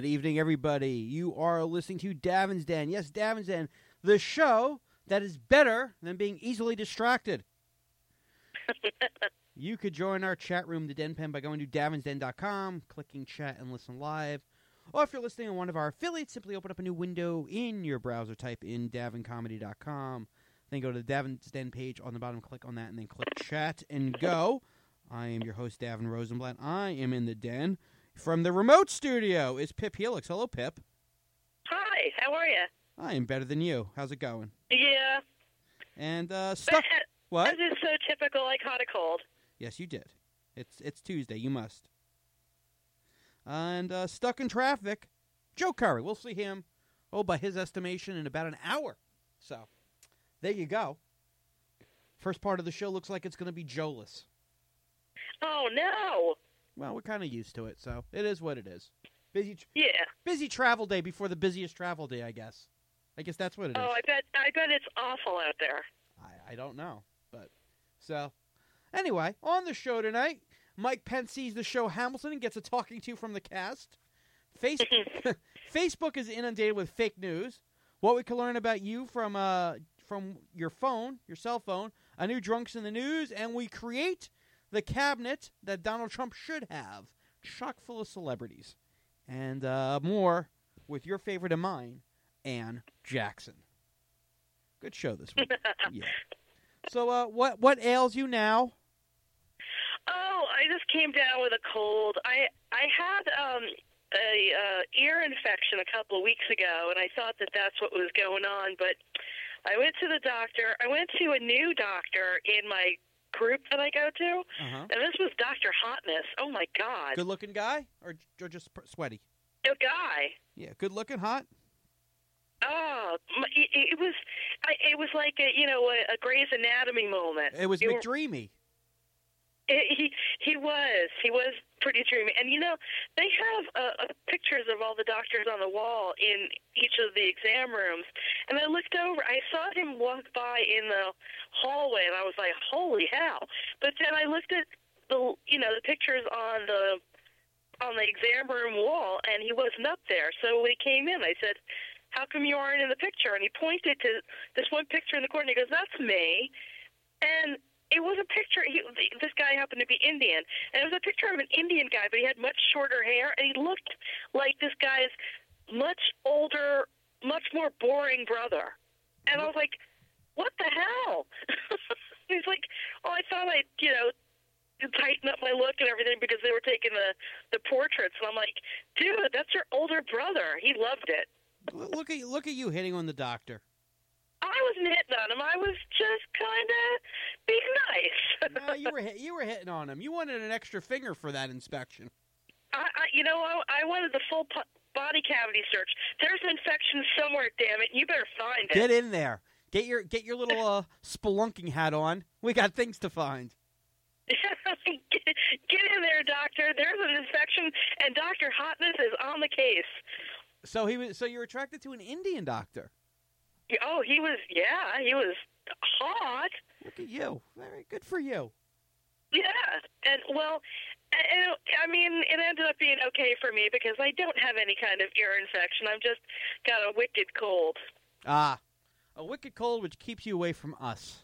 evening, everybody. You are listening to Davin's Den. Yes, Davin's Den, the show that is better than being easily distracted. You could join our chat room, the Den Pen, by going to davinsden.com, clicking chat and listen live. Or if you're listening on one of our affiliates, simply open up a new window in your browser, type in davincomedy.com, then go to the Davin's Den page on the bottom, click on that, and then click chat and go. I am your host, Davin Rosenblatt. I am in the den. From the remote studio is Pip Helix. Hello, Pip. Hi, how are you? I am better than you. How's it going? Yeah. And stuck. What? This is so typical. I caught a cold. Yes, you did. It's Tuesday. You must. And stuck in traffic, Joe Curry. We'll see him, by his estimation, in about an hour. So, there you go. First part of the show looks like it's going to be Joe-less. Oh, no. Well, we're kind of used to it, so it is what it is. Yeah. Busy travel day before the busiest travel day, I guess. I guess that's what it is. Oh, I bet it's awful out there. I don't know, but so anyway, on the show tonight, Mike Pence sees the show Hamilton and gets a talking to from the cast. Facebook is inundated with fake news. What we can learn about you from your phone, your cell phone, a new Drunks in the News, and we create the cabinet that Donald Trump should have, chock full of celebrities. And more with your favorite of mine, Ann Jackson. Good show this week. Yeah. So what ails you now? Oh, I just came down with a cold. I had a ear infection a couple of weeks ago, and I thought that that's what was going on. But I went to the doctor. I went to a new doctor in my group that I go to, and this was Dr. Hotness. Oh, my God. Good-looking guy or just sweaty? A guy. Yeah, good-looking, hot? Oh, it was like a Grey's Anatomy moment. It was McDreamy. He was pretty dreamy, and they have pictures of all the doctors on the wall in each of the exam rooms. And I looked over, I saw him walk by in the hallway, and I was like, "Holy hell!" But then I looked at the pictures on the exam room wall, and he wasn't up there. So when he came in, I said, "How come you aren't in the picture?" And he pointed to this one picture in the corner. He goes, "That's me," and it was a picture. This guy happened to be Indian, and it was a picture of an Indian guy, but he had much shorter hair, and he looked like this guy's much older, much more boring brother. And I was like, "What the hell?" He's like, "Oh, I thought I'd, tighten up my look and everything because they were taking the portraits." And I'm like, "Dude, that's your older brother. He loved it." Look at you hitting on the doctor. I wasn't hitting on him. I was just kind of being nice. No, you were hitting on him. You wanted an extra finger for that inspection. I wanted the full body cavity search. There's an infection somewhere, damn it. You better find it. Get in there. Get your little spelunking hat on. We got things to find. Get in there, doctor. There's an infection, and Dr. Hotness is on the case. So you're attracted to an Indian doctor. Oh, he was hot. Look at you. Very good for you. Yeah, and I mean, it ended up being okay for me because I don't have any kind of ear infection. I've just got a wicked cold. Ah, a wicked cold which keeps you away from us.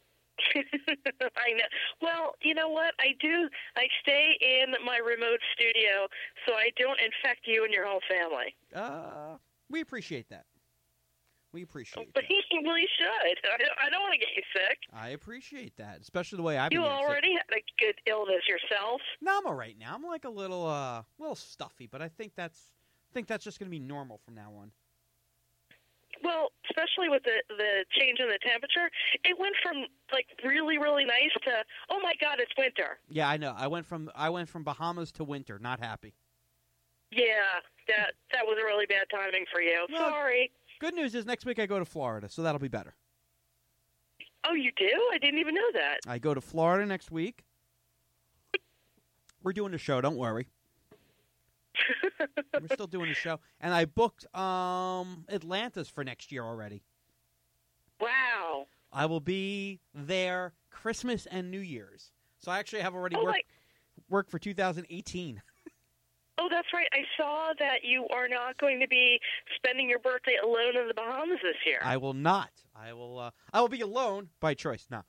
I know. Well, you know what? I do. I stay in my remote studio so I don't infect you and your whole family. We appreciate that. We appreciate that. Well, you should. I don't want to get you sick. I appreciate that, especially the way I've been You getting sick. already had a good illness yourself. No, I'm all right now. I'm like a little stuffy, but I think that's just going to be normal from now on. Well, especially with the change in the temperature, it went from like really, really nice to, oh my God, it's winter. Yeah, I know. I went from Bahamas to winter. Not happy. Yeah, that was a really bad timing for you. Well, sorry. Good news is next week I go to Florida, so that'll be better. Oh, you do? I didn't even know that. I go to Florida next week. We're doing the show. Don't worry. We're still doing the show. And I booked Atlantis for next year already. Wow. I will be there Christmas and New Year's. So I actually have already worked for 2018. Oh, that's right. I saw that you are not going to be spending your birthday alone in the Bahamas this year. I will not. I will be alone by choice. No.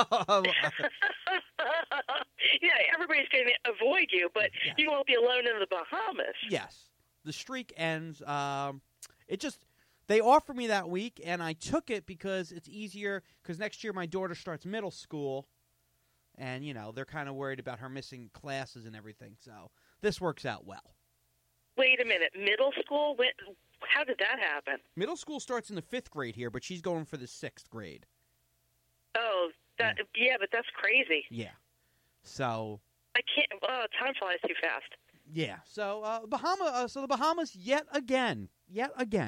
Yeah, everybody's going to avoid you, but Yes. you won't be alone in the Bahamas. Yes. The streak ends. They offered me that week, and I took it because it's easier. Because next year my daughter starts middle school, and they're kind of worried about her missing classes and everything. So this works out well. Wait a minute, middle school? How did that happen? Middle school starts in the 5th grade here, but she's going for the 6th grade. Oh, yeah, but that's crazy. Yeah. So I can't. Oh, time flies too fast. yeah. So the Bahamas yet again. Yeah,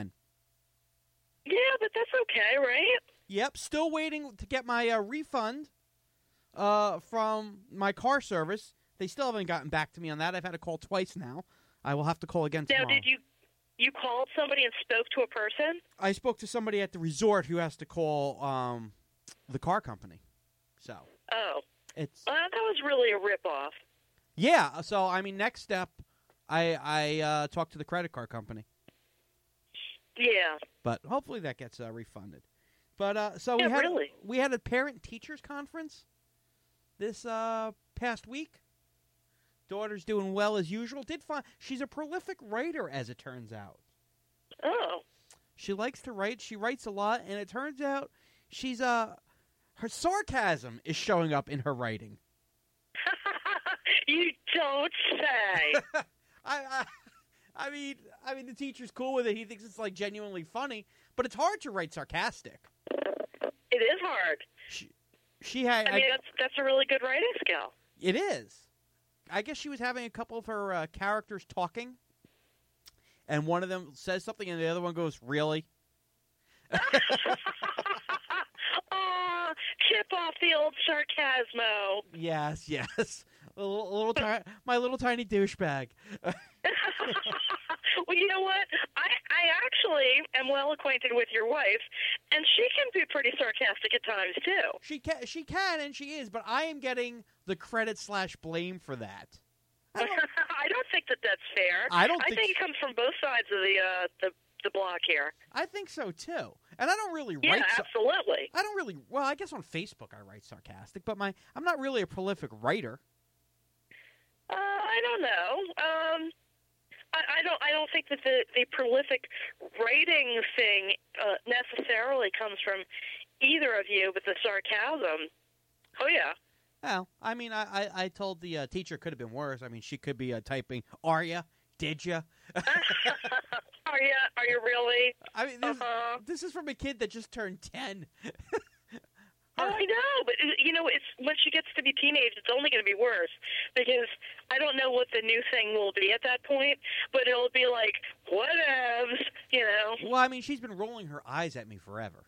but that's okay, right? Yep. Still waiting to get my refund from my car service. They still haven't gotten back to me on that. I've had to call twice now. I will have to call again tomorrow. Now, did you called somebody and spoke to a person? I spoke to somebody at the resort who has to call the car company. So Oh, it's that was really a ripoff. yeah. So next step, I talk to the credit card company. Yeah. But hopefully that gets refunded. But so Yeah, really? we had a parent teachers conference this past week. Daughter's doing well as usual. She's a prolific writer, as it turns out. Oh. She likes to write. She writes a lot, and it turns out she's her sarcasm is showing up in her writing. You don't say. I mean, the teacher's cool with it. He thinks it's like genuinely funny, but it's hard to write sarcastic. It is hard. She had. I mean, that's a really good writing skill. It is. I guess she was having a couple of her characters talking, and one of them says something, and the other one goes, "Really?" Oh, chip off the old sarcasmo. Yes. My little tiny douchebag. Well, you know what? I actually am well acquainted with your wife, and she can be pretty sarcastic at times too. She can, and she is, but I am getting the credit / blame for that. I don't think that's fair. I think it comes from both sides of the block here. I think so too, and I don't really Yeah, write. absolutely. I don't really. Well, I guess on Facebook I write sarcastic, but I'm not really a prolific writer. I don't know. I don't think that the prolific writing thing necessarily comes from either of you, but the sarcasm. Oh yeah. Well, I told the teacher it could have been worse. She could be typing, "Are ya? Did ya?" Are you really? This is from a kid that just turned 10. Oh, I know, but it's when she gets to be teenage, it's only going to be worse because I don't know what the new thing will be at that point, but it'll be like whatevs, Well, she's been rolling her eyes at me forever.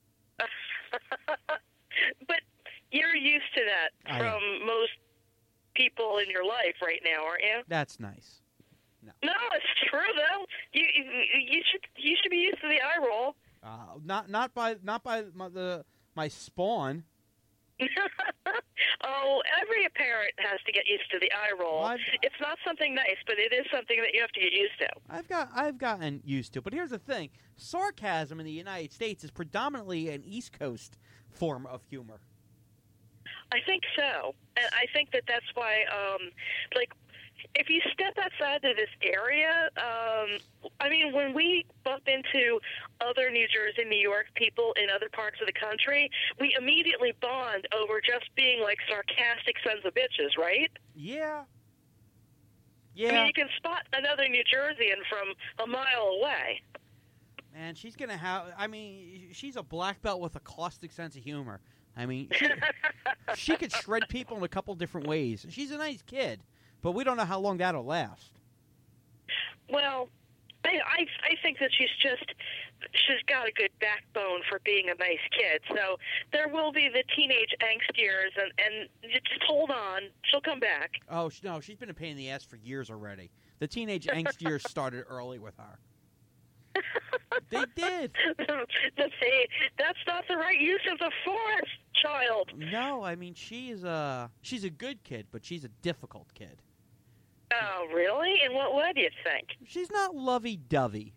But you're used to that from most people in your life right now, aren't you? That's nice. No, it's true though. You should be used to the eye roll. Not by my spawn. Oh, every parent has to get used to the eye roll. Well, it's not something nice, but it is something that you have to get used to. I've gotten used to, but here's the thing: sarcasm in the United States is predominantly an East Coast form of humor. I think so, and I think that's why, if you step outside of this area, when we bump into other New Jersey, New York people in other parts of the country, we immediately bond over just being like sarcastic sons of bitches, right? Yeah. You can spot another New Jerseyan from a mile away. Man, she's gonna have. She's a black belt with a caustic sense of humor. She could shred people in a couple different ways. She's a nice kid. But we don't know how long that'll last. Well, I think that she's got a good backbone for being a nice kid. So there will be the teenage angst years, and just hold on. She'll come back. Oh, no, she's been a pain in the ass for years already. The teenage angst years started early with her. They did. See, that's not the right use of the force, child. No, she's a good kid, but she's a difficult kid. Oh, really? In what way do you think? She's not lovey-dovey.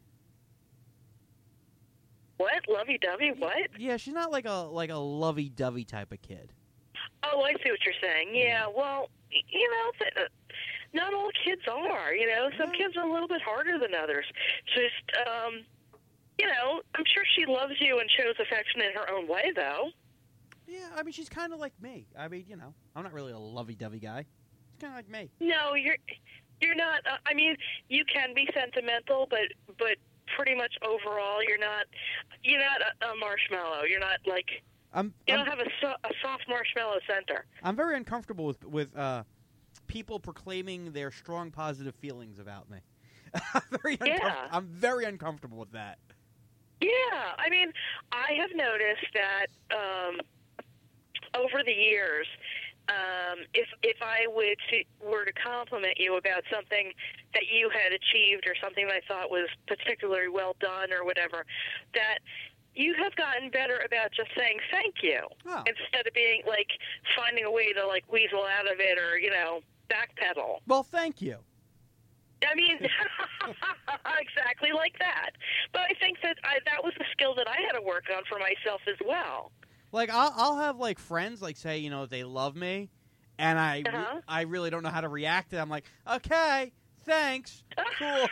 What? Lovey-dovey? What? Yeah, she's not like a lovey-dovey type of kid. Oh, I see what you're saying. Yeah, well, not all kids are, Some kids are a little bit harder than others. Just, I'm sure she loves you and shows affection in her own way, though. Yeah, I mean, she's kind of like me. I mean, I'm not really a lovey-dovey guy. She's kind of like me. No, you're not. I mean, you can be sentimental, but pretty much overall, you're not a marshmallow. You're not like you don't have a soft marshmallow center. I'm very uncomfortable with people proclaiming their strong positive feelings about me. I'm very uncomfortable with that. Yeah, I mean, I have noticed that over the years, if I were to compliment you about something that you had achieved or something that I thought was particularly well done or whatever, that you have gotten better about just saying thank you instead of being like finding a way to like weasel out of it or backpedal. Well, thank you. I mean, exactly like that. But I think that that was a skill that I had to work on for myself as well. Like, I'll have, like, friends, like, say, they love me, and I really don't know how to react to it. I'm like, okay, thanks, cool.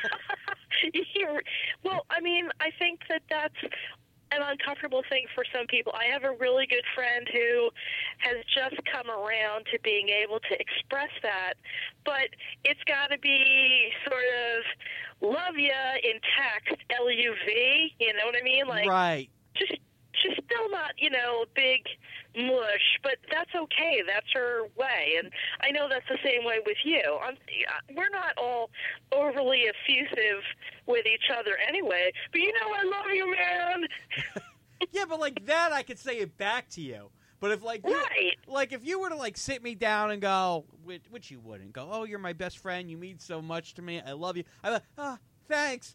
Well, I mean, I think that that's an uncomfortable thing for some people. I have a really good friend who has just come around to being able to express that, but it's got to be sort of love ya in text, L-U-V, you know what I mean? Like, right. She's still not, big mush, but that's okay. That's her way, and I know that's the same way with you. We're not all overly effusive with each other anyway, but I love you, man. Yeah, but like that, I could say it back to you. But if if you were to like sit me down and go, which you wouldn't go, oh, you're my best friend, you mean so much to me, I love you. I'm like, thanks.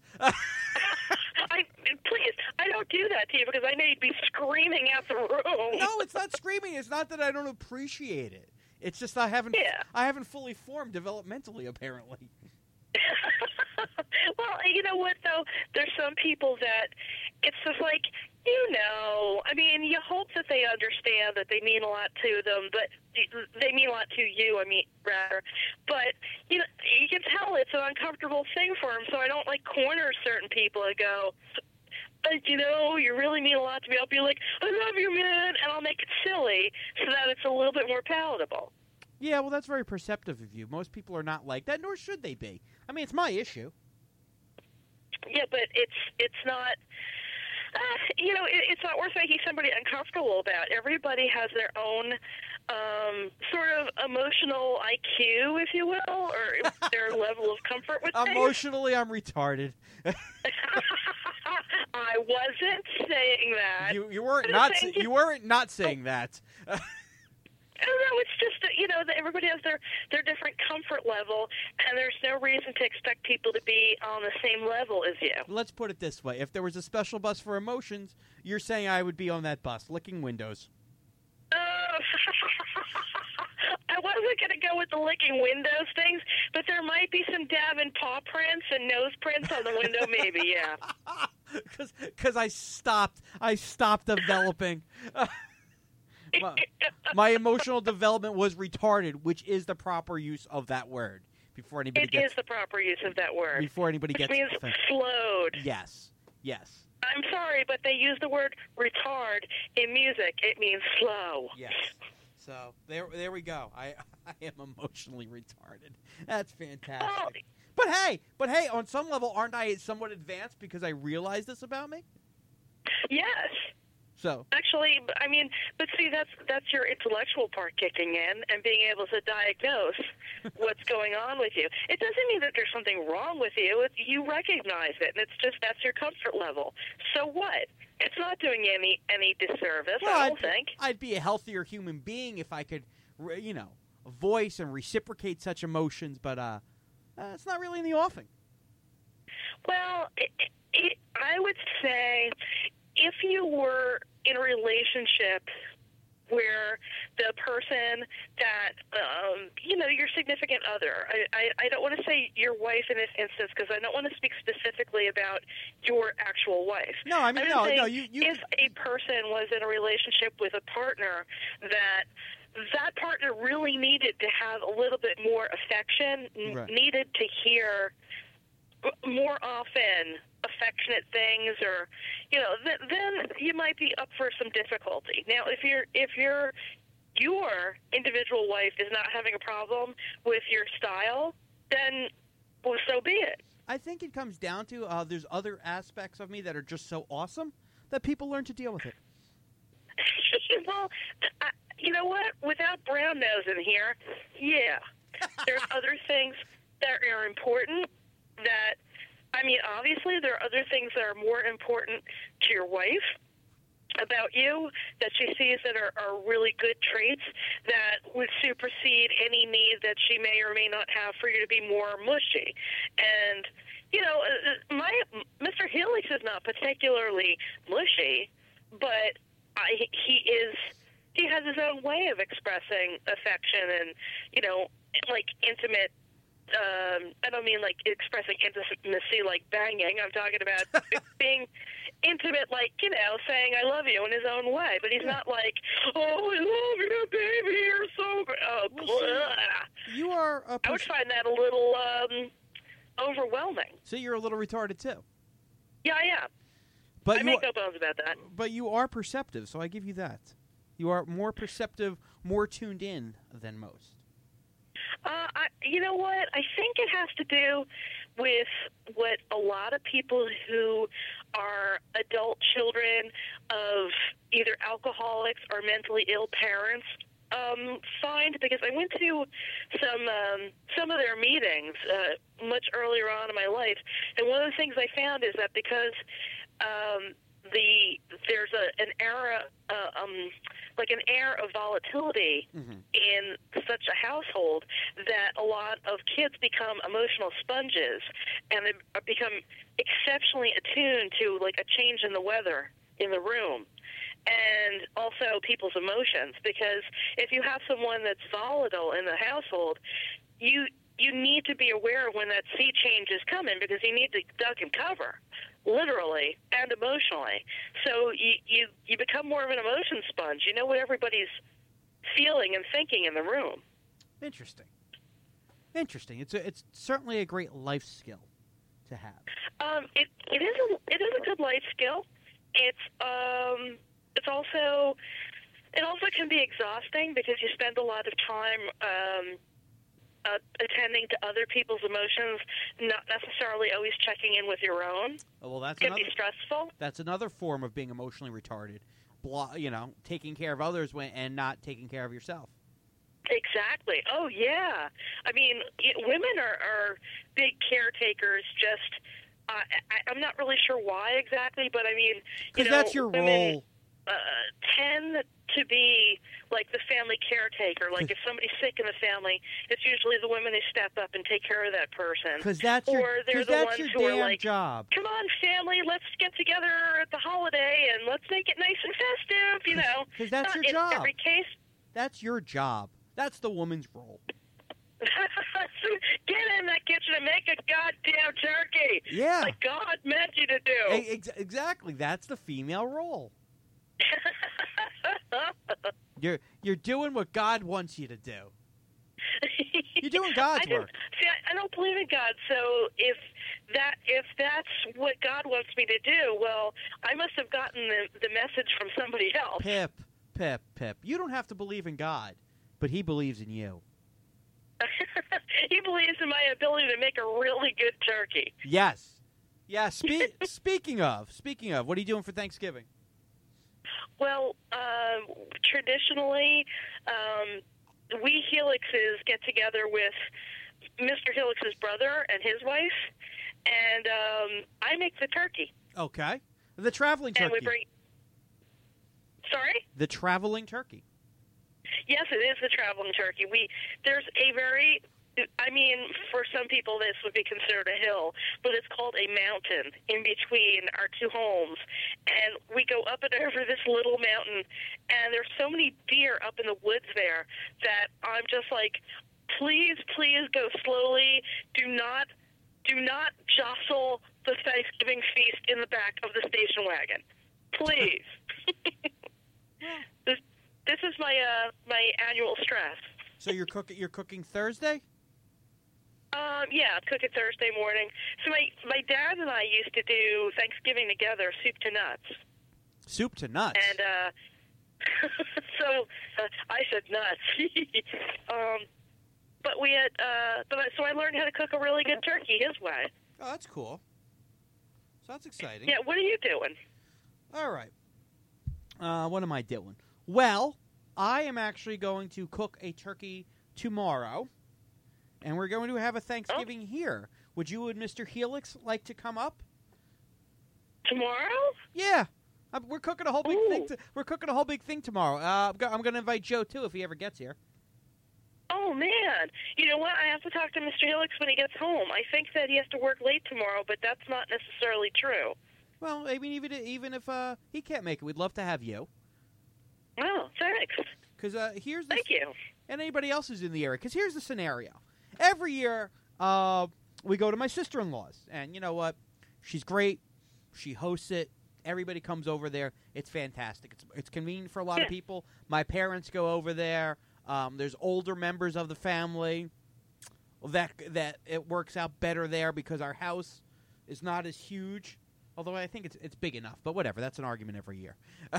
Please, I don't do that to you because I know you'd be screaming out the room. No, it's not screaming. It's not that I don't appreciate it. It's just I haven't fully formed developmentally, apparently. Well, you know what, though? There's some people that it's just like, I mean, you hope that they understand that they mean a lot to them, but they mean a lot to you, rather. But, you can tell it's an uncomfortable thing for them, so I don't, like, corner certain people and go, you really mean a lot to me. I'll be like, I love you, man, and I'll make it silly so that it's a little bit more palatable. Yeah, well, that's very perceptive of you. Most people are not like that, nor should they be. I mean, it's my issue. Yeah, but it's not... it's not worth making somebody uncomfortable about. Everybody has their own sort of emotional IQ, if you will, or their level of comfort with things. Emotionally, I'm retarded. I wasn't saying that. You weren't not saying that. No, it's just that, that everybody has their different comfort level, and there's no reason to expect people to be on the same level as you. Let's put it this way. If there was a special bus for emotions, you're saying I would be on that bus, licking windows. I wasn't going to go with the licking windows things, but there might be some dab and paw prints and nose prints on the window, maybe, yeah. Because I stopped developing. My emotional development was retarded, which is the proper use of that word. It is the proper use of that word. Before anybody gets... It means slowed. Yes. I'm sorry, but they use the word retard in music. It means slow. Yes. So, there we go. I am emotionally retarded. That's fantastic. Oh. But hey, on some level, aren't I somewhat advanced because I realize this about me? Yes. So actually, but see, that's your intellectual part kicking in and being able to diagnose what's going on with you. It doesn't mean that there's something wrong with you. You recognize it, and it's just that's your comfort level. So what? It's not doing you any disservice. Well, I don't think. I'd be a healthier human being if I could, voice and reciprocate such emotions. But it's not really in the offing. Well, I would say if you were in a relationship where the person that, your significant other. I don't want to say your wife in this instance because I don't want to speak specifically about your actual wife. No, I mean, I'm no, saying you. If a person was in a relationship with a partner that partner really needed to have a little bit more affection, Right. needed to hear more often affectionate things, or then you might be up for some difficulty. Now, if your individual wife is not having a problem with your style, then well, so be it. I think it comes down to there's other aspects of me that are just so awesome that people learn to deal with it. Well, you know what? Without brown nose in here, yeah, there's other things that are important. Obviously, there are other things that are more important to your wife about you that she sees that are really good traits that would supersede any need that she may or may not have for you to be more mushy. And Mr. Helix is not particularly mushy, but he has his own way of expressing affection and, like intimate. I don't mean like expressing intimacy like banging. I'm talking about being intimate, like, saying I love you in his own way. But he's not like, oh, I love you, baby, you're so good. Oh, You are I would find that a little overwhelming. So you're a little retarded, too. Yeah, I am. But I make no bones about that. But you are perceptive, so I give you that. You are more perceptive, more tuned in than most. You know what? I think it has to do with what a lot of people who are adult children of either alcoholics or mentally ill parents find, because I went to some of their meetings much earlier on in my life, and one of the things I found is that because there's an era, like an air of volatility in such a household, that a lot of kids become emotional sponges, and they become exceptionally attuned to like a change in the weather in the room, and also people's emotions. Because if you have someone that's volatile in the household, you need to be aware when that sea change is coming, because you need to duck and cover, literally and emotionally. So you become more of an emotion sponge. You know what everybody's feeling and thinking in the room. Interesting. It's certainly a great life skill to have. It is a good life skill. It also can be exhausting because you spend a lot of time attending to other people's emotions, not necessarily always checking in with your own. Oh, well, it can be stressful. That's another form of being emotionally retarded. Taking care of others and not taking care of yourself. Exactly. Oh, yeah. I mean, women are big caretakers. Just, I'm not really sure why exactly, but I mean, because that's your women, role. Tend to be like the family caretaker. Like if somebody's sick in the family, it's usually the women who step up and take care of that person. Because that's your damn like, job. Come on, family, let's get together at the holiday and let's make it nice and festive. Because that's your job. In every case, that's your job. That's the woman's role. Get in that kitchen and make a goddamn turkey. Yeah. Like God meant you to do. Exactly. That's the female role. You're doing what God wants you to do. You're doing God's work. See, I don't believe in God, so if that's what God wants me to do, well, I must have gotten the message from somebody else. Pip. You don't have to believe in God, but He believes in you. He believes in my ability to make a really good turkey. Yes. Yeah. Speaking of, what are you doing for Thanksgiving? Well, traditionally, we Helixes get together with Mr. Helix's brother and his wife, and I make the turkey. Okay. The traveling turkey. And we bring... Sorry? The traveling turkey. Yes, it is the traveling turkey. There's a very I mean, for some people this would be considered a hill, but it's called a mountain in between our two homes. And we go up and over this little mountain, and there's so many deer up in the woods there that I'm just like, please, please go slowly. Do not jostle the Thanksgiving feast in the back of the station wagon. Please. This is my annual stress. So you're cooking Thursday? Yeah, I'm cooking Thursday morning. So my dad and I used to do Thanksgiving together, soup to nuts. Soup to nuts? And so I said nuts. But we had, so I learned how to cook a really good turkey his way. Oh, that's cool. Sounds exciting. Yeah, what are you doing? All right. What am I doing? Well, I am actually going to cook a turkey tomorrow, and we're going to have a Thanksgiving here. Would you and Mr. Helix like to come up? Tomorrow? Yeah. We're cooking a whole big thing. We're cooking a whole big thing tomorrow. I'm going to invite Joe, too, if he ever gets here. Oh, man. You know what? I have to talk to Mr. Helix when he gets home. I think that he has to work late tomorrow, but that's not necessarily true. Well, I mean, even if he can't make it, we'd love to have you. Oh, thanks. Because here's the... Thank you. And anybody else who's in the area. Because here's the scenario. Every year, we go to my sister-in-law's. And you know what? She's great. She hosts it. Everybody comes over there. It's fantastic. It's convenient for a lot of people. My parents go over there. There's older members of the family. That it works out better there because our house is not as huge. Although I think it's big enough. But whatever. That's an argument every year.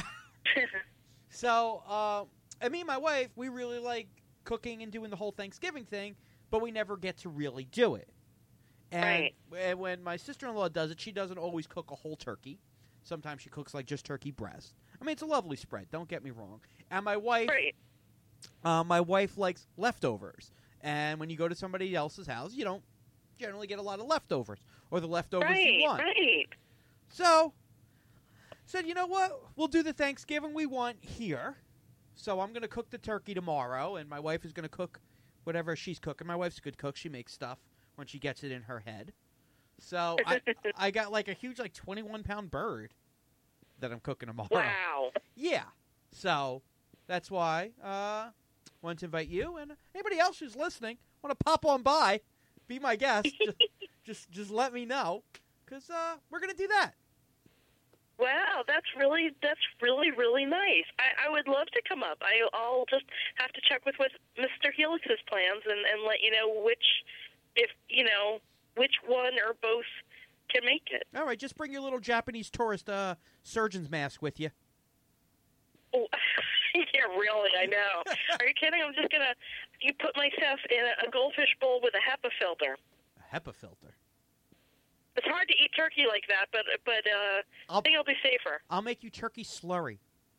So, and me and my wife, we really like cooking and doing the whole Thanksgiving thing, but we never get to really do it. And when my sister-in-law does it, she doesn't always cook a whole turkey. Sometimes she cooks like just turkey breast. I mean, it's a lovely spread. Don't get me wrong. And my wife, my wife likes leftovers. And when you go to somebody else's house, you don't generally get a lot of leftovers or the leftovers you want. Right. So, said, you know what? We'll do the Thanksgiving we want here. So I'm going to cook the turkey tomorrow, and my wife is going to cook whatever she's cooking. My wife's a good cook. She makes stuff when she gets it in her head. So I got like a huge 21-pound bird that I'm cooking tomorrow. Wow. Yeah. So that's why I wanted to invite you and anybody else who's listening. Want to pop on by, be my guest. just let me know because we're going to do that. Wow, that's really, really nice. I would love to come up. I'll just have to check with Mr. Helix's plans and let you know which one or both can make it. All right, just bring your little Japanese tourist surgeon's mask with you. Oh, yeah, really, I know. Are you kidding? I'm just going to put myself in a goldfish bowl with a HEPA filter. A HEPA filter? It's hard to eat turkey like that, but I think it'll be safer. I'll make you turkey slurry.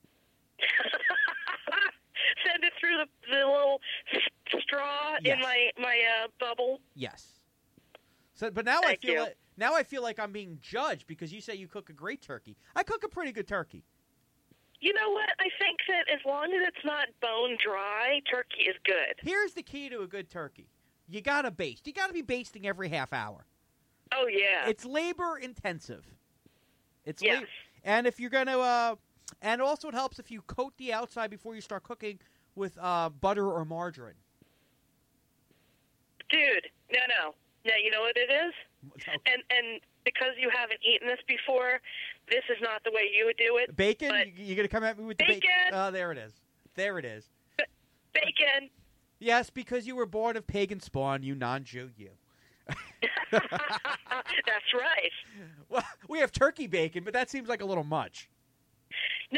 Send it through the little straw in my bubble. Yes. So, but now I feel like I'm being judged because you say you cook a great turkey. I cook a pretty good turkey. You know what? I think that as long as it's not bone dry, turkey is good. Here's the key to a good turkey: you gotta baste. You gotta be basting every half hour. Oh, yeah. It's labor intensive. Yes. And if you're going to, and also it helps if you coat the outside before you start cooking with butter or margarine. Dude, no. You know what it is? Okay. And because you haven't eaten this before, this is not the way you would do it. Bacon? You're going to come at me with the bacon? Oh, there it is. Bacon. Yes, because you were born of pagan spawn, you non-Jew, you. That's right. Well, we have turkey bacon, but that seems like a little much. No,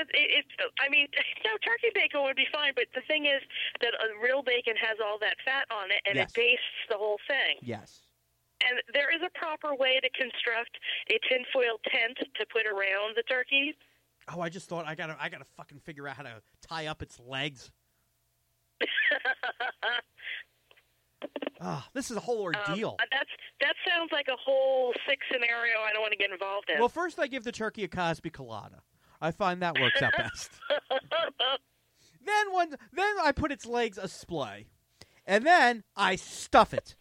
turkey bacon would be fine, but the thing is that real bacon has all that fat on it, and it bastes the whole thing. Yes. And there is a proper way to construct a tinfoil tent to put around the turkey. Oh, I just thought I gotta fucking figure out how to tie up its legs. Oh, this is a whole ordeal. That sounds like a whole sick scenario I don't want to get involved in. Well, first I give the turkey a Cosby colada. I find that works out best. Then I put its legs asplay. and then I stuff it.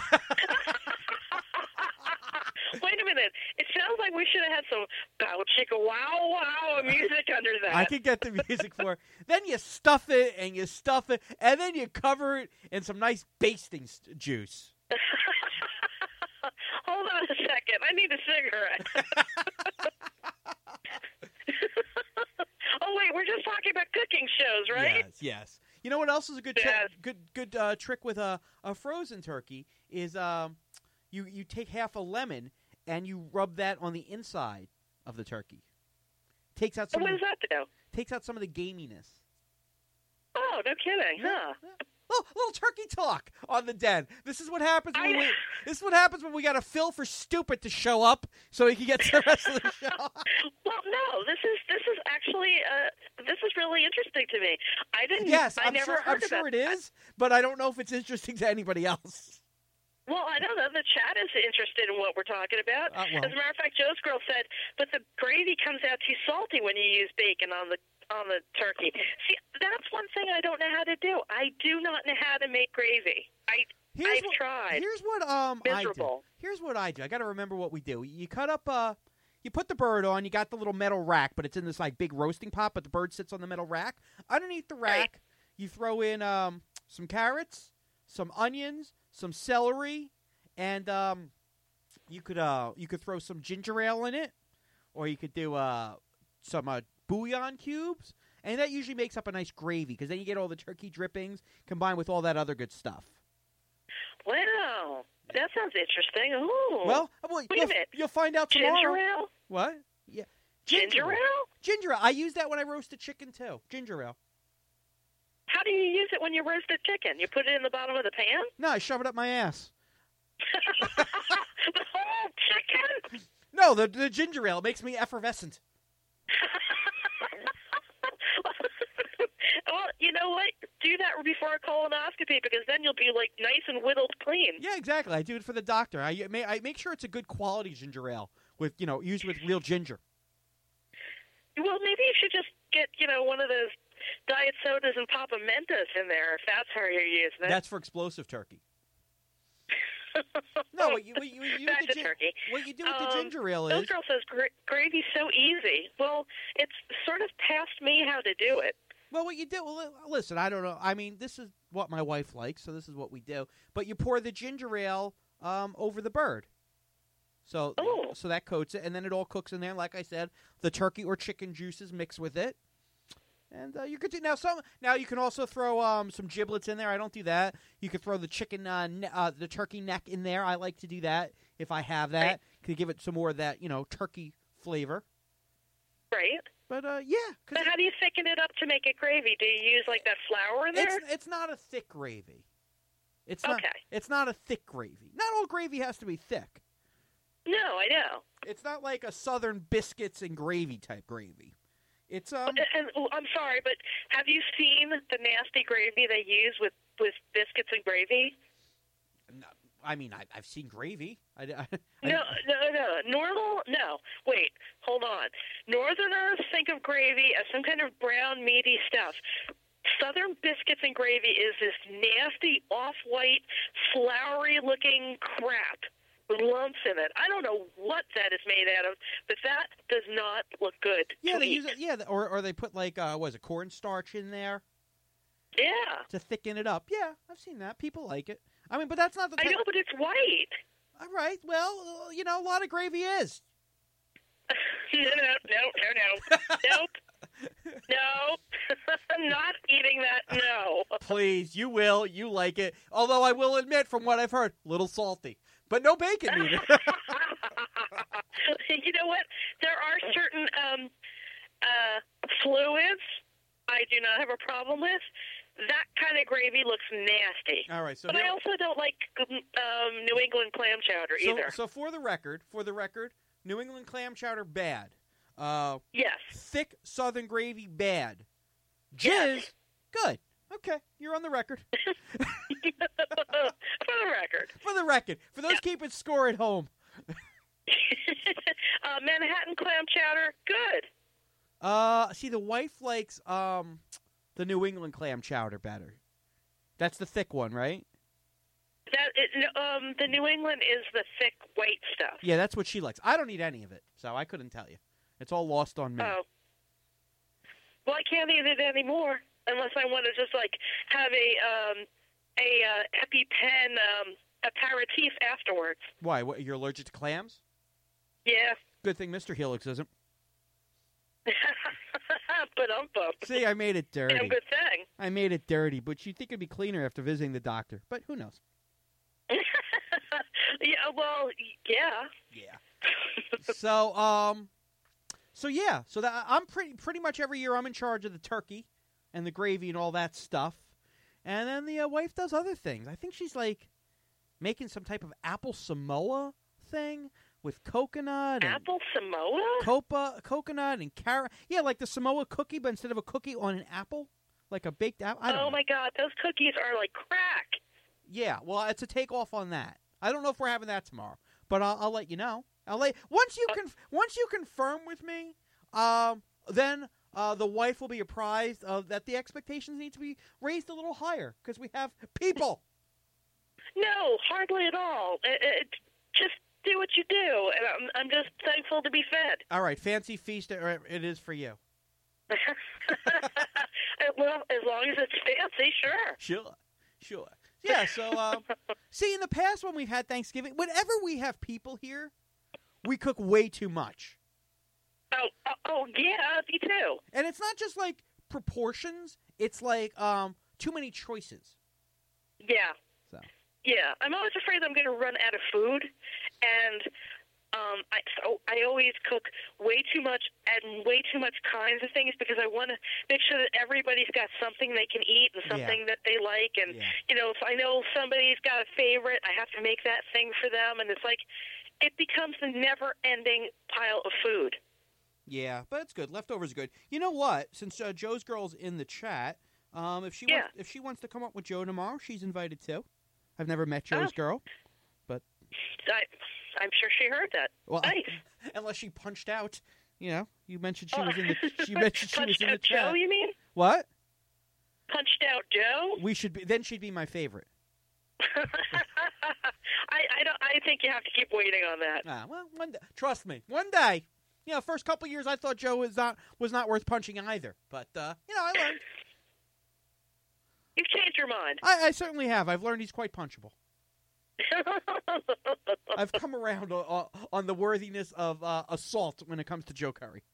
Wait a minute. It sounds like we should have had some bow chicka wow wow music under that. I could get the music for it. Then you stuff it, and you stuff it, and then you cover it in some nice basting juice. Hold on a second. I need a cigarette. Oh, wait. We're just talking about cooking shows, right? Yes. You know what else is a good Yes. good trick with a frozen turkey is you take half a lemon and you rub that on the inside of the turkey. Takes out some What does that do? takes out some of the gaminess. Oh, no kidding, huh? Oh, little turkey talk on the Den. This is what happens when we got a Phil for Stupid to show up so he can get to the rest of the show. Well, no, this is actually this is really interesting to me. I didn't. Yes, I I'm never sure heard it is, but I don't know if it's interesting to anybody else. Well, I don't know. The chat is interested in what we're talking about. Well. As a matter of fact, Joe's girl said, but the gravy comes out too salty when you use bacon on the turkey. See, that's one thing I don't know how to do. I do not know how to make gravy. I've tried. Here's what Miserable. I do. Here's what I do. I got to remember what we do. You cut up you put the bird on. You got the little metal rack, but it's in this like big roasting pot. But the bird sits on the metal rack. Underneath the rack, Right. you throw in some carrots, some onions, some celery, and you could throw some ginger ale in it, or you could do some bouillon cubes, and that usually makes up a nice gravy because then you get all the turkey drippings combined with all that other good stuff. Wow, that sounds interesting. Ooh. Well, wait a minute. You'll find out tomorrow. Ginger ale? What? Yeah, Ginger ale? Ginger ale. I use that when I roast a chicken too. Ginger ale. How do you use it when you roast a chicken? You put it in the bottom of the pan? No, I shove it up my ass. The whole chicken? No, the ginger ale makes me effervescent. Well, you know what? Do that before a colonoscopy because then you'll be like nice and whittled clean. Yeah, exactly. I do it for the doctor. I make sure it's a good quality ginger ale with used with real ginger. Well, maybe you should just get one of those diet sodas and pop a Mentos in there if that's how you're using it. That's for explosive turkey. No, what you Back to turkey. What you do with the ginger ale Those is girl says gravy's so easy. Well, it's sort of past me how to do it. well, what you do. Well, listen, I don't know. I mean, this is what my wife likes, so this is what we do. But you pour the ginger ale over the bird. So that coats it, and then it all cooks in there. Like I said, the turkey or chicken juices mix with it, and you could do now. You can also throw some giblets in there. I don't do that. You could throw the chicken, the turkey neck in there. I like to do that if I have that. Right. Could give it some more of that, turkey flavor. Right. But yeah. But how do you thicken it up to make it gravy? Do you use like that flour in there? It's not a thick gravy. It's not a thick gravy. Not all gravy has to be thick. No, I know. It's not like a Southern biscuits and gravy type gravy. It's And I'm sorry, but have you seen the nasty gravy they use with biscuits and gravy? No, I mean, I've seen gravy. No. Normal? No. Wait, hold on. Northerners think of gravy as some kind of brown, meaty stuff. Southern biscuits and gravy is this nasty, off-white, flowery-looking crap with lumps in it. I don't know what that is made out of, but that does not look good. Yeah, to they eat. use it. Yeah, or they put like cornstarch in there Yeah. to thicken it up. Yeah, I've seen that. People like it. I mean, but that's not the. I know, but it's white. All right. Well, a lot of gravy is. No. Nope. No. Not eating that, no. Please, you will. You like it. Although I will admit, from what I've heard, little salty. But no bacon needed. You know what? There are certain fluids I do not have a problem with. That kind of gravy looks nasty. All right. So but I also don't like New England clam chowder either. So for the record, New England clam chowder, bad. Yes. Thick Southern gravy, bad. Jizz, Yes. good. Okay, you're on the record. For the record. For the record. For those keeping score at home. Manhattan clam chowder, good. See, the wife likes the New England clam chowder better. That's the thick one, right? The New England is the thick white stuff. Yeah, that's what she likes. I don't eat any of it, so I couldn't tell you. It's all lost on me. Oh. Well, I can't eat it anymore unless I want to just like have a EpiPen aperitif afterwards. Why? What, you're allergic to clams? Yeah. Good thing Mr. Helix isn't. But I'm bummed. See, I made it dirty. Damn good thing. I made it dirty, but you'd think it'd be cleaner after visiting the doctor. But who knows? Yeah, well, yeah. Yeah. So that I'm pretty much every year I'm in charge of the turkey and the gravy and all that stuff. And then the wife does other things. I think she's like making some type of apple Samoa thing with coconut. Apple Samoa? Coconut and carrot. Yeah, like the Samoa cookie, but instead of a cookie on an apple, like a baked apple. I don't know. My God, those cookies are like crack. Yeah, well, it's a takeoff on that. I don't know if we're having that tomorrow, but I'll let you know. Once you confirm with me, then the wife will be apprised of that the expectations need to be raised a little higher because we have people. No, hardly at all. Just do what you do, and I'm just thankful to be fed. All right, fancy feast it is for you. Well, as long as it's fancy, sure. Sure. Yeah, so, see, in the past when we've had Thanksgiving, whenever we have people here, we cook way too much. Oh, yeah, me too. And it's not just, like, proportions. It's, like, too many choices. Yeah. So. Yeah, I'm always afraid I'm going to run out of food, and I always cook way too much and way too much kinds of things because I want to make sure that everybody's got something they can eat and something that they like. And, if I know somebody's got a favorite, I have to make that thing for them. And it's like it becomes a never-ending pile of food. Yeah, but it's good. Leftovers are good. You know what? Since Joe's Girl's in the chat, if she wants to come up with Joe tomorrow, she's invited too. I've never met Joe's Girl, but... I'm sure she heard that. Well, nice. Unless she punched out. You mentioned she was in the. She mentioned she was in the chat. Joe, you mean? What? Punched out Joe? Then she'd be my favorite. I think you have to keep waiting on that. Well, one day, trust me, one day. First couple years I thought Joe was not worth punching either. But I learned. You've changed your mind. I certainly have. I've learned he's quite punchable. I've come around on the worthiness of assault when it comes to Joe Curry.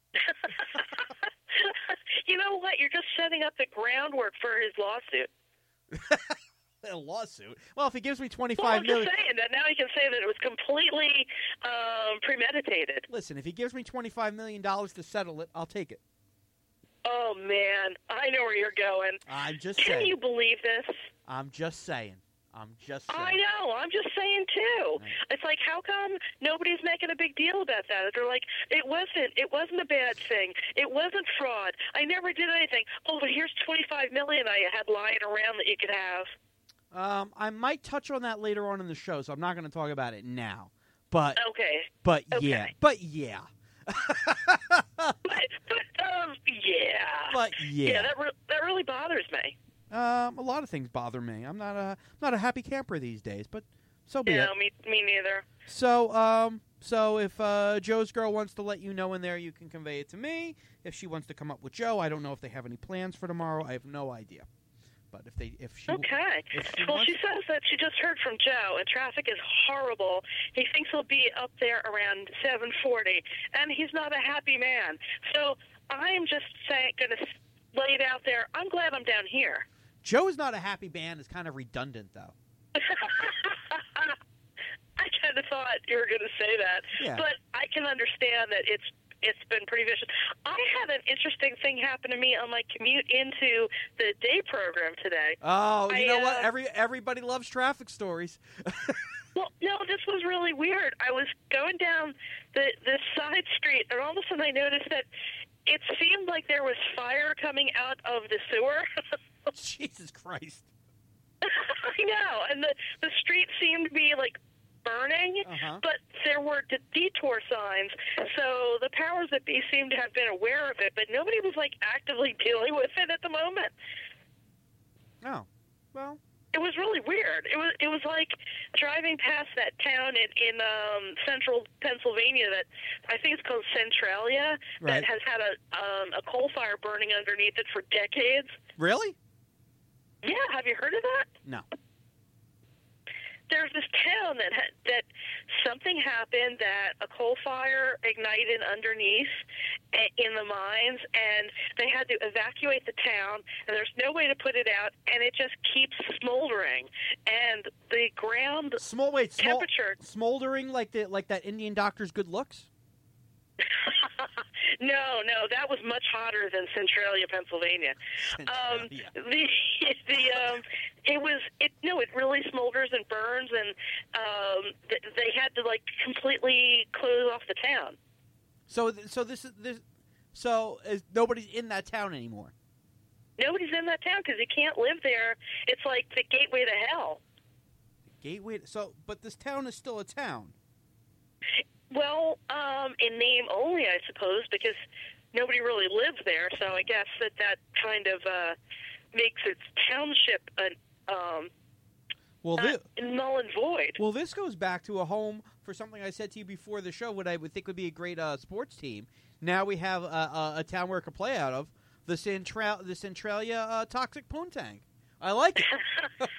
You know what? You're just setting up the groundwork for his lawsuit. A lawsuit? Well, if he gives me $25 million... I'm just saying that now you can say that it was completely premeditated. Listen, if he gives me $25 million to settle it, I'll take it. Oh, man. I know where you're going. I'm just saying. Can you believe this? I'm just saying. I know. I'm just saying, too. Right. It's like, how come nobody's making a big deal about that? They're like, it wasn't a bad thing. It wasn't fraud. I never did anything. Oh, but here's $25 million I had lying around that you could have. I might touch on that later on in the show, so I'm not going to talk about it now. But okay. But okay. Yeah. But yeah. Yeah, that really bothers me. A lot of things bother me. I'm not a happy camper these days, but so be it. No, me neither. So if Joe's Girl wants to let you know in there, you can convey it to me. If she wants to come up with Joe, I don't know if they have any plans for tomorrow. I have no idea. But if she she says that she just heard from Joe, and traffic is horrible. He thinks he'll be up there around 7:40, and he's not a happy man. So I'm just going to lay it out there. I'm glad I'm down here. Joe is not a happy man is kind of redundant, though. I kind of thought you were going to say that, but I can understand that it's been pretty vicious. I had an interesting thing happen to me on my commute into the day program today. Oh, you know what? Everybody loves traffic stories. Well, no, this was really weird. I was going down this side street, and all of a sudden I noticed that it seemed like there was fire coming out of the sewer. Jesus Christ. I know, and the street seemed to be, like, burning, but there were detour signs, so the powers that be seemed to have been aware of it, but nobody was, like, actively dealing with it at the moment. Oh. Well, it was really weird. It was like driving past that town in central Pennsylvania that I think it's called Centralia, right. that has had a coal fire burning underneath it for decades. Really? Yeah, have you heard of that? No. There's this town that something happened, that a coal fire ignited underneath in the mines, and they had to evacuate the town, and there's no way to put it out, and it just keeps smoldering, and the ground temperature. Smoldering like that Indian doctor's good looks? No, that was much hotter than Centralia, Pennsylvania. It really smolders and burns, and they had to like completely close off the town. So is nobody's in that town anymore? Nobody's in that town because you can't live there. It's like the gateway to hell. But this town is still a town. Well, in name only, I suppose, because nobody really lives there. So I guess that kind of makes its township null and void. Well, this goes back to a home for something I said to you before the show. What I would think would be a great sports team. Now we have a town where it could play out of the Centralia Toxic Poontang. I like it.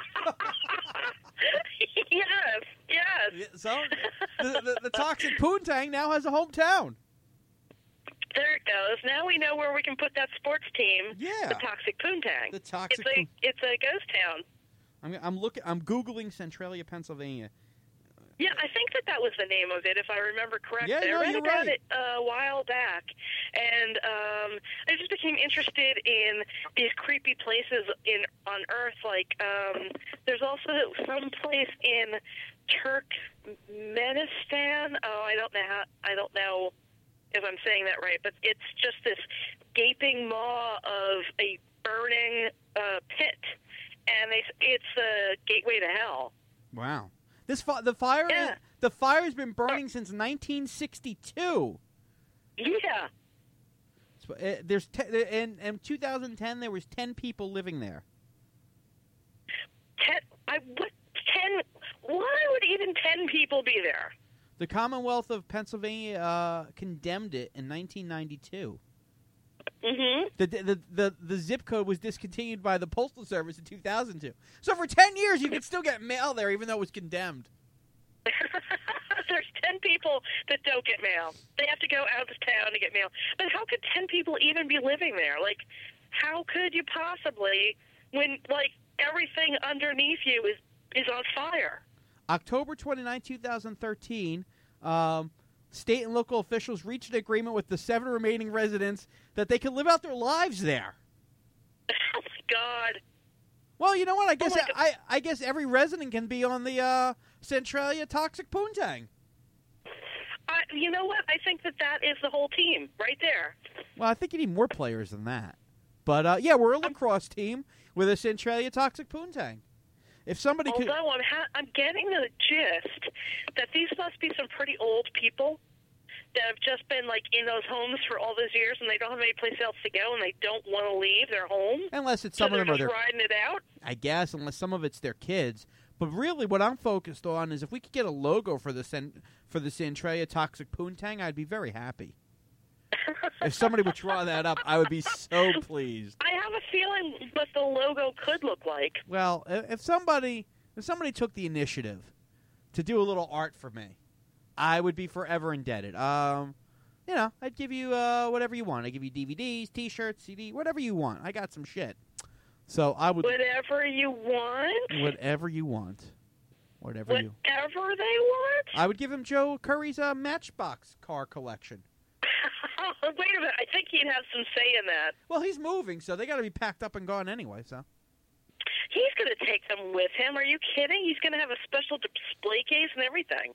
Yes. So the Toxic Poontang now has a hometown. There it goes. Now we know where we can put that sports team. Yeah. The Toxic Poontang. It's a ghost town. I'm Googling Centralia, Pennsylvania. Yeah, I think that was the name of it, if I remember correctly. Yeah, I read about right. it a while back, and I just became interested in these creepy places on Earth. Like, there's also some place in Turkmenistan. Oh, I don't know if I'm saying that right, but it's just this gaping maw of a burning pit, and it's a gateway to hell. Wow. The fire. Yeah. The fire's been burning since 1962. Yeah. So, in 2010 there was 10 people living there. 10? Why would even 10 people be there? The Commonwealth of Pennsylvania condemned it in 1992. Mm-hmm. The zip code was discontinued by the Postal Service in 2002. So for 10 years, you could still get mail there, even though it was condemned. There's 10 people that don't get mail. They have to go out of town to get mail. But how could 10 people even be living there? Like, how could you possibly, when, like, everything underneath you is on fire? October 29, 2013, state and local officials reached an agreement with the 7 remaining residents that they could live out their lives there. Oh, my God. Well, you know what? I guess every resident can be on the Centralia Toxic Poontang. You know what? I think that is the whole team right there. Well, I think you need more players than that. But, yeah, we're a lacrosse team with a Centralia Toxic Poontang. If somebody could... Although I'm getting the gist that these must be some pretty old people that have just been, like, in those homes for all those years, and they don't have any place else to go, and they don't want to leave their home. Unless it's some of them are just riding it out. I guess, unless some of it's their kids. But really, what I'm focused on is if we could get a logo for the Centralia Toxic Poontang, I'd be very happy. If somebody would draw that up, I would be so pleased. I have a feeling what the logo could look like. Well, if somebody took the initiative to do a little art for me, I would be forever indebted. I'd give you whatever you want. I'd give you DVDs, T-shirts, CD, whatever you want. I got some shit. So I would... Whatever you want? Whatever you want. Whatever they want? I would give him Joe Curry's Matchbox car collection. Wait a minute. I think he'd have some say in that. Well, he's moving, so they got to be packed up and gone anyway, so... He's going to take them with him. Are you kidding? He's going to have a special display case and everything.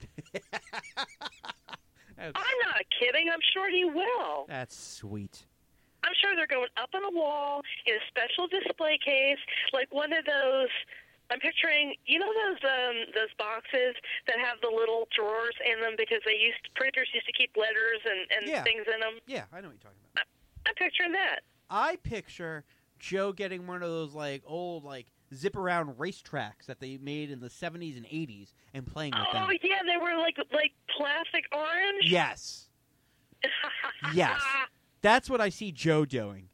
I'm not kidding. I'm sure he will. That's sweet. I'm sure they're going up on a wall in a special display case, like one of those. I'm picturing, those boxes that have the little drawers in them because printers used to keep letters and things in them. Yeah, I know what you're talking about. I'm picturing that. I picture Joe getting one of those old zip around racetracks that they made in the 70s and 80s and playing with them. Oh yeah, they were like plastic orange. Yes. Yes. That's what I see Joe doing.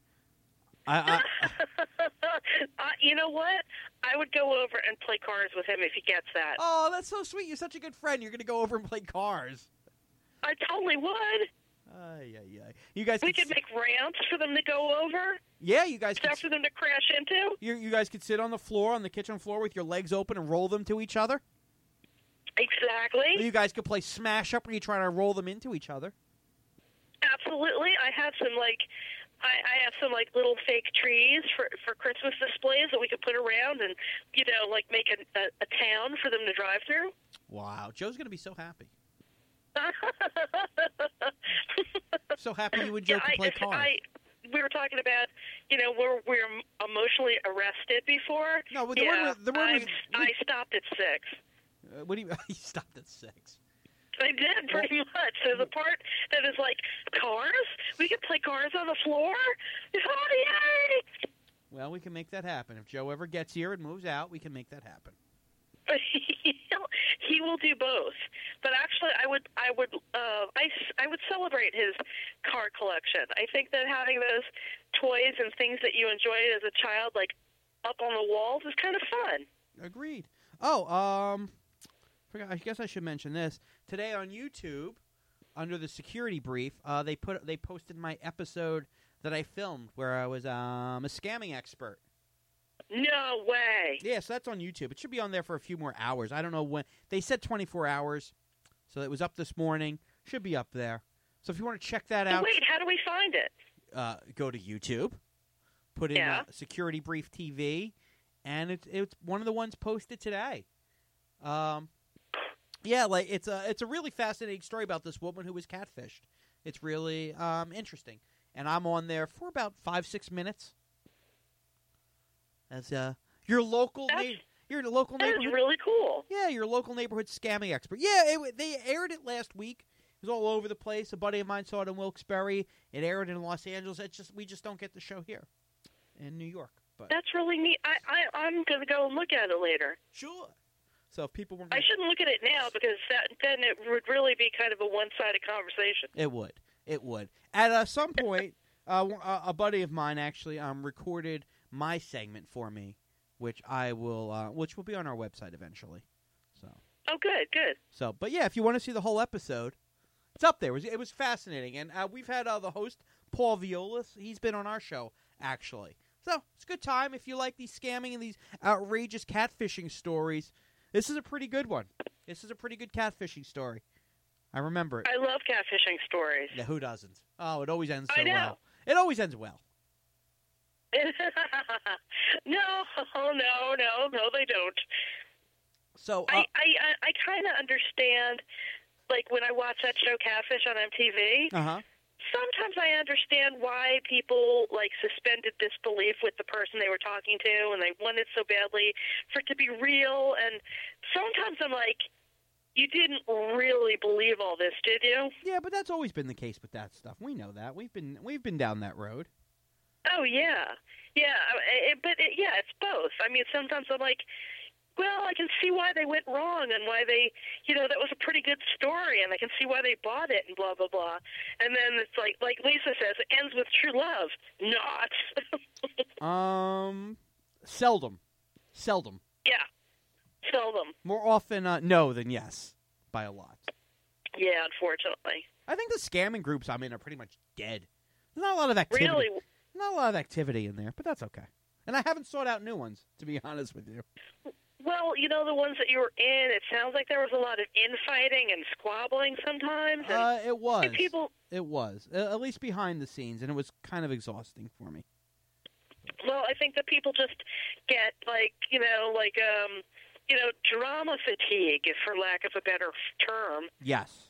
You know what? I would go over and play cars with him if he gets that. Oh, that's so sweet. You're such a good friend. You're going to go over and play cars. I totally would. Yeah. You guys We could make ramps for them to go over. Yeah, you guys Stuff for them to crash into. You guys could sit on the floor, on the kitchen floor with your legs open and roll them to each other. Exactly. You guys could play Smash Up where you try to roll them into each other. Absolutely. I have some little fake trees for Christmas displays that we could put around and, make a town for them to drive through. Wow. Joe's going to be so happy. So happy you and Joe can play cars. We were talking about, we're emotionally arrested before. No, I stopped at 6. What do you? You stopped at 6. I did, pretty much. There's a part that is like, cars? We can play cars on the floor? Oh, yay! Well, we can make that happen. If Joe ever gets here and moves out, we can make that happen. He will do both. But actually, I would celebrate his car collection. I think that having those toys and things that you enjoyed as a child, like, up on the walls is kind of fun. Agreed. Oh, I guess I should mention this. Today on YouTube, under the security brief, they posted my episode that I filmed where I was a scamming expert. No way. Yeah, so that's on YouTube. It should be on there for a few more hours. I don't know when. They said 24 hours, so it was up this morning. Should be up there. So if you want to check that out. Wait, how do we find it? Go to YouTube, put in Security Brief TV, and it's one of the ones posted today. Yeah, like it's a really fascinating story about this woman who was catfished. It's really interesting, and I'm on there for about 5-6 minutes. As your local neighborhood. That's really cool. Yeah, your local neighborhood scamming expert. Yeah, they aired it last week. It was all over the place. A buddy of mine saw it in Wilkes-Barre. It aired in Los Angeles. We just don't get the show here in New York. But that's really neat. I'm going to go and look at it later. Sure. So if people were, I shouldn't look at it now because then it would really be kind of a one-sided conversation. It would. At some point, a buddy of mine actually recorded my segment for me, which will be on our website eventually. So. Oh, good. So, but yeah, if you want to see the whole episode, it's up there. It was fascinating, and we've had the host Paul Violas. He's been on our show actually. So it's a good time if you like these scamming and these outrageous catfishing stories. This is a pretty good one. This is a pretty good catfishing story. I remember it. I love catfishing stories. Yeah, who doesn't? Oh, it always ends so I know. well. It always ends well. No, they don't. So I kind of understand, like when I watch that show Catfish on MTV. Sometimes I understand why people like suspended disbelief with the person they were talking to, and they wanted so badly for it to be real. And sometimes I'm like, you didn't really believe all this, did you? Yeah, but that's always been the case with that stuff. We know that. We've been down that road. Oh yeah. It's both. I mean, sometimes I'm like, well, I can see why they went wrong and why they, that was a pretty good story, and I can see why they bought it and blah, blah, blah. And then it's like Lisa says, it ends with true love. Not. Seldom. Yeah, seldom. More often no than yes, by a lot. Yeah, unfortunately. I think the scamming groups I'm in are pretty much dead. There's not a lot of activity. Really? Not a lot of activity in there, but that's okay. And I haven't sought out new ones, to be honest with you. Well, the ones that you were in, it sounds like there was a lot of infighting and squabbling sometimes. And it was. People. It was, at least behind the scenes, and it was kind of exhausting for me. Well, I think that people just get drama fatigue, for lack of a better term. Yes.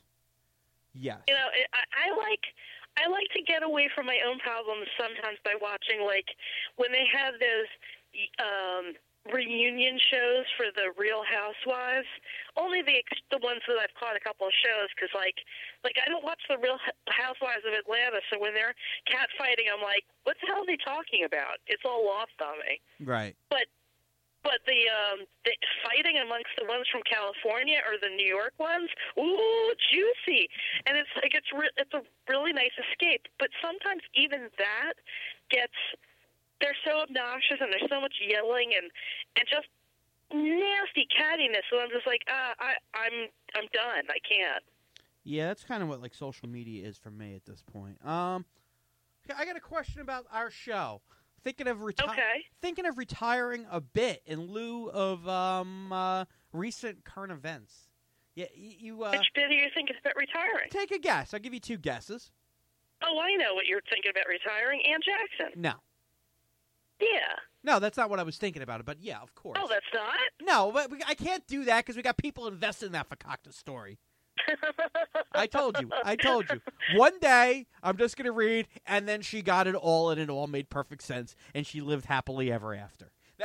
I like to get away from my own problems sometimes by watching, when they have those reunion shows for the Real Housewives. Only the ones that I've caught a couple of shows, because I don't watch the Real Housewives of Atlanta. So when they're catfighting, I'm like, what the hell are they talking about? It's all lost on me. Right. But But the fighting amongst the ones from California or the New York ones, ooh, juicy. And it's like it's a really nice escape. But sometimes even that they're so obnoxious and there's so much yelling and just nasty cattiness. So I'm just like, I'm done. I can't. Yeah, that's kind of what like social media is for me at this point. I got a question about our show. Thinking of retiring a bit in lieu of recent current events. Yeah, you. Which bit are you thinking about retiring? Take a guess. I'll give you 2 guesses. Oh, I know what you're thinking about retiring. Ann Jackson. No. Yeah. No, that's not what I was thinking about. But yeah, of course. Oh, that's not? No, but I can't do that because we got people invested in that fakakta story. I told you. One day, I'm just going to read, and then she got it all, and it all made perfect sense, and she lived happily ever after. You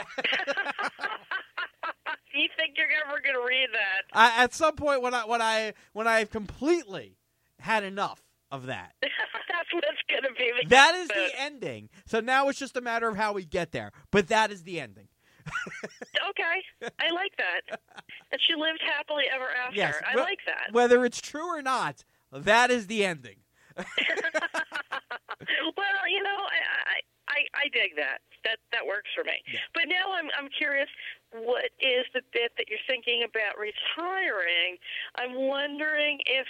think you're ever going to read that? At some point, when I've completely had enough of that. That's what's going to be the That is the ending. So now it's just a matter of how we get there. But that is the ending. Okay. I like that. And she lived happily ever after. Yes, I like that. Whether it's true or not, that is the ending. Well, you know, I dig that. That works for me. Yeah. But now I'm curious, what is the bit that you're thinking about retiring? I'm wondering if,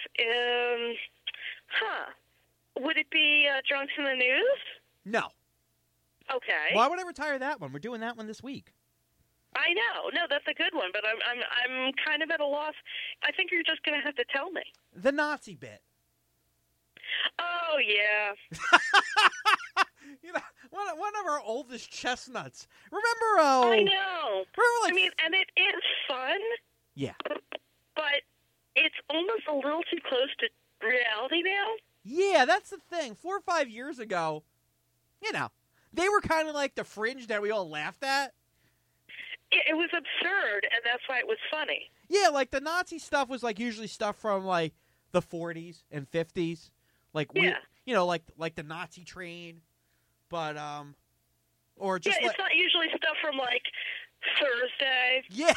would it be Drunks in the News? No. Okay. Why would I retire that one? We're doing that one this week. I know. No, that's a good one, but I'm kind of at a loss. I think you're just going to have to tell me. The Nazi bit. Oh, yeah. You know, one of our oldest chestnuts. Remember? I know. Remember, I mean, and it is fun. Yeah. But it's almost a little too close to reality now. Yeah, that's the thing. 4 or 5 years ago, you know, they were kind of like the fringe that we all laughed at. It was absurd, and that's why it was funny. Yeah, like the Nazi stuff was like usually stuff from like the 40s and 50s, like you know, like the Nazi train, but or just it's not usually stuff from like Thursday. Yeah.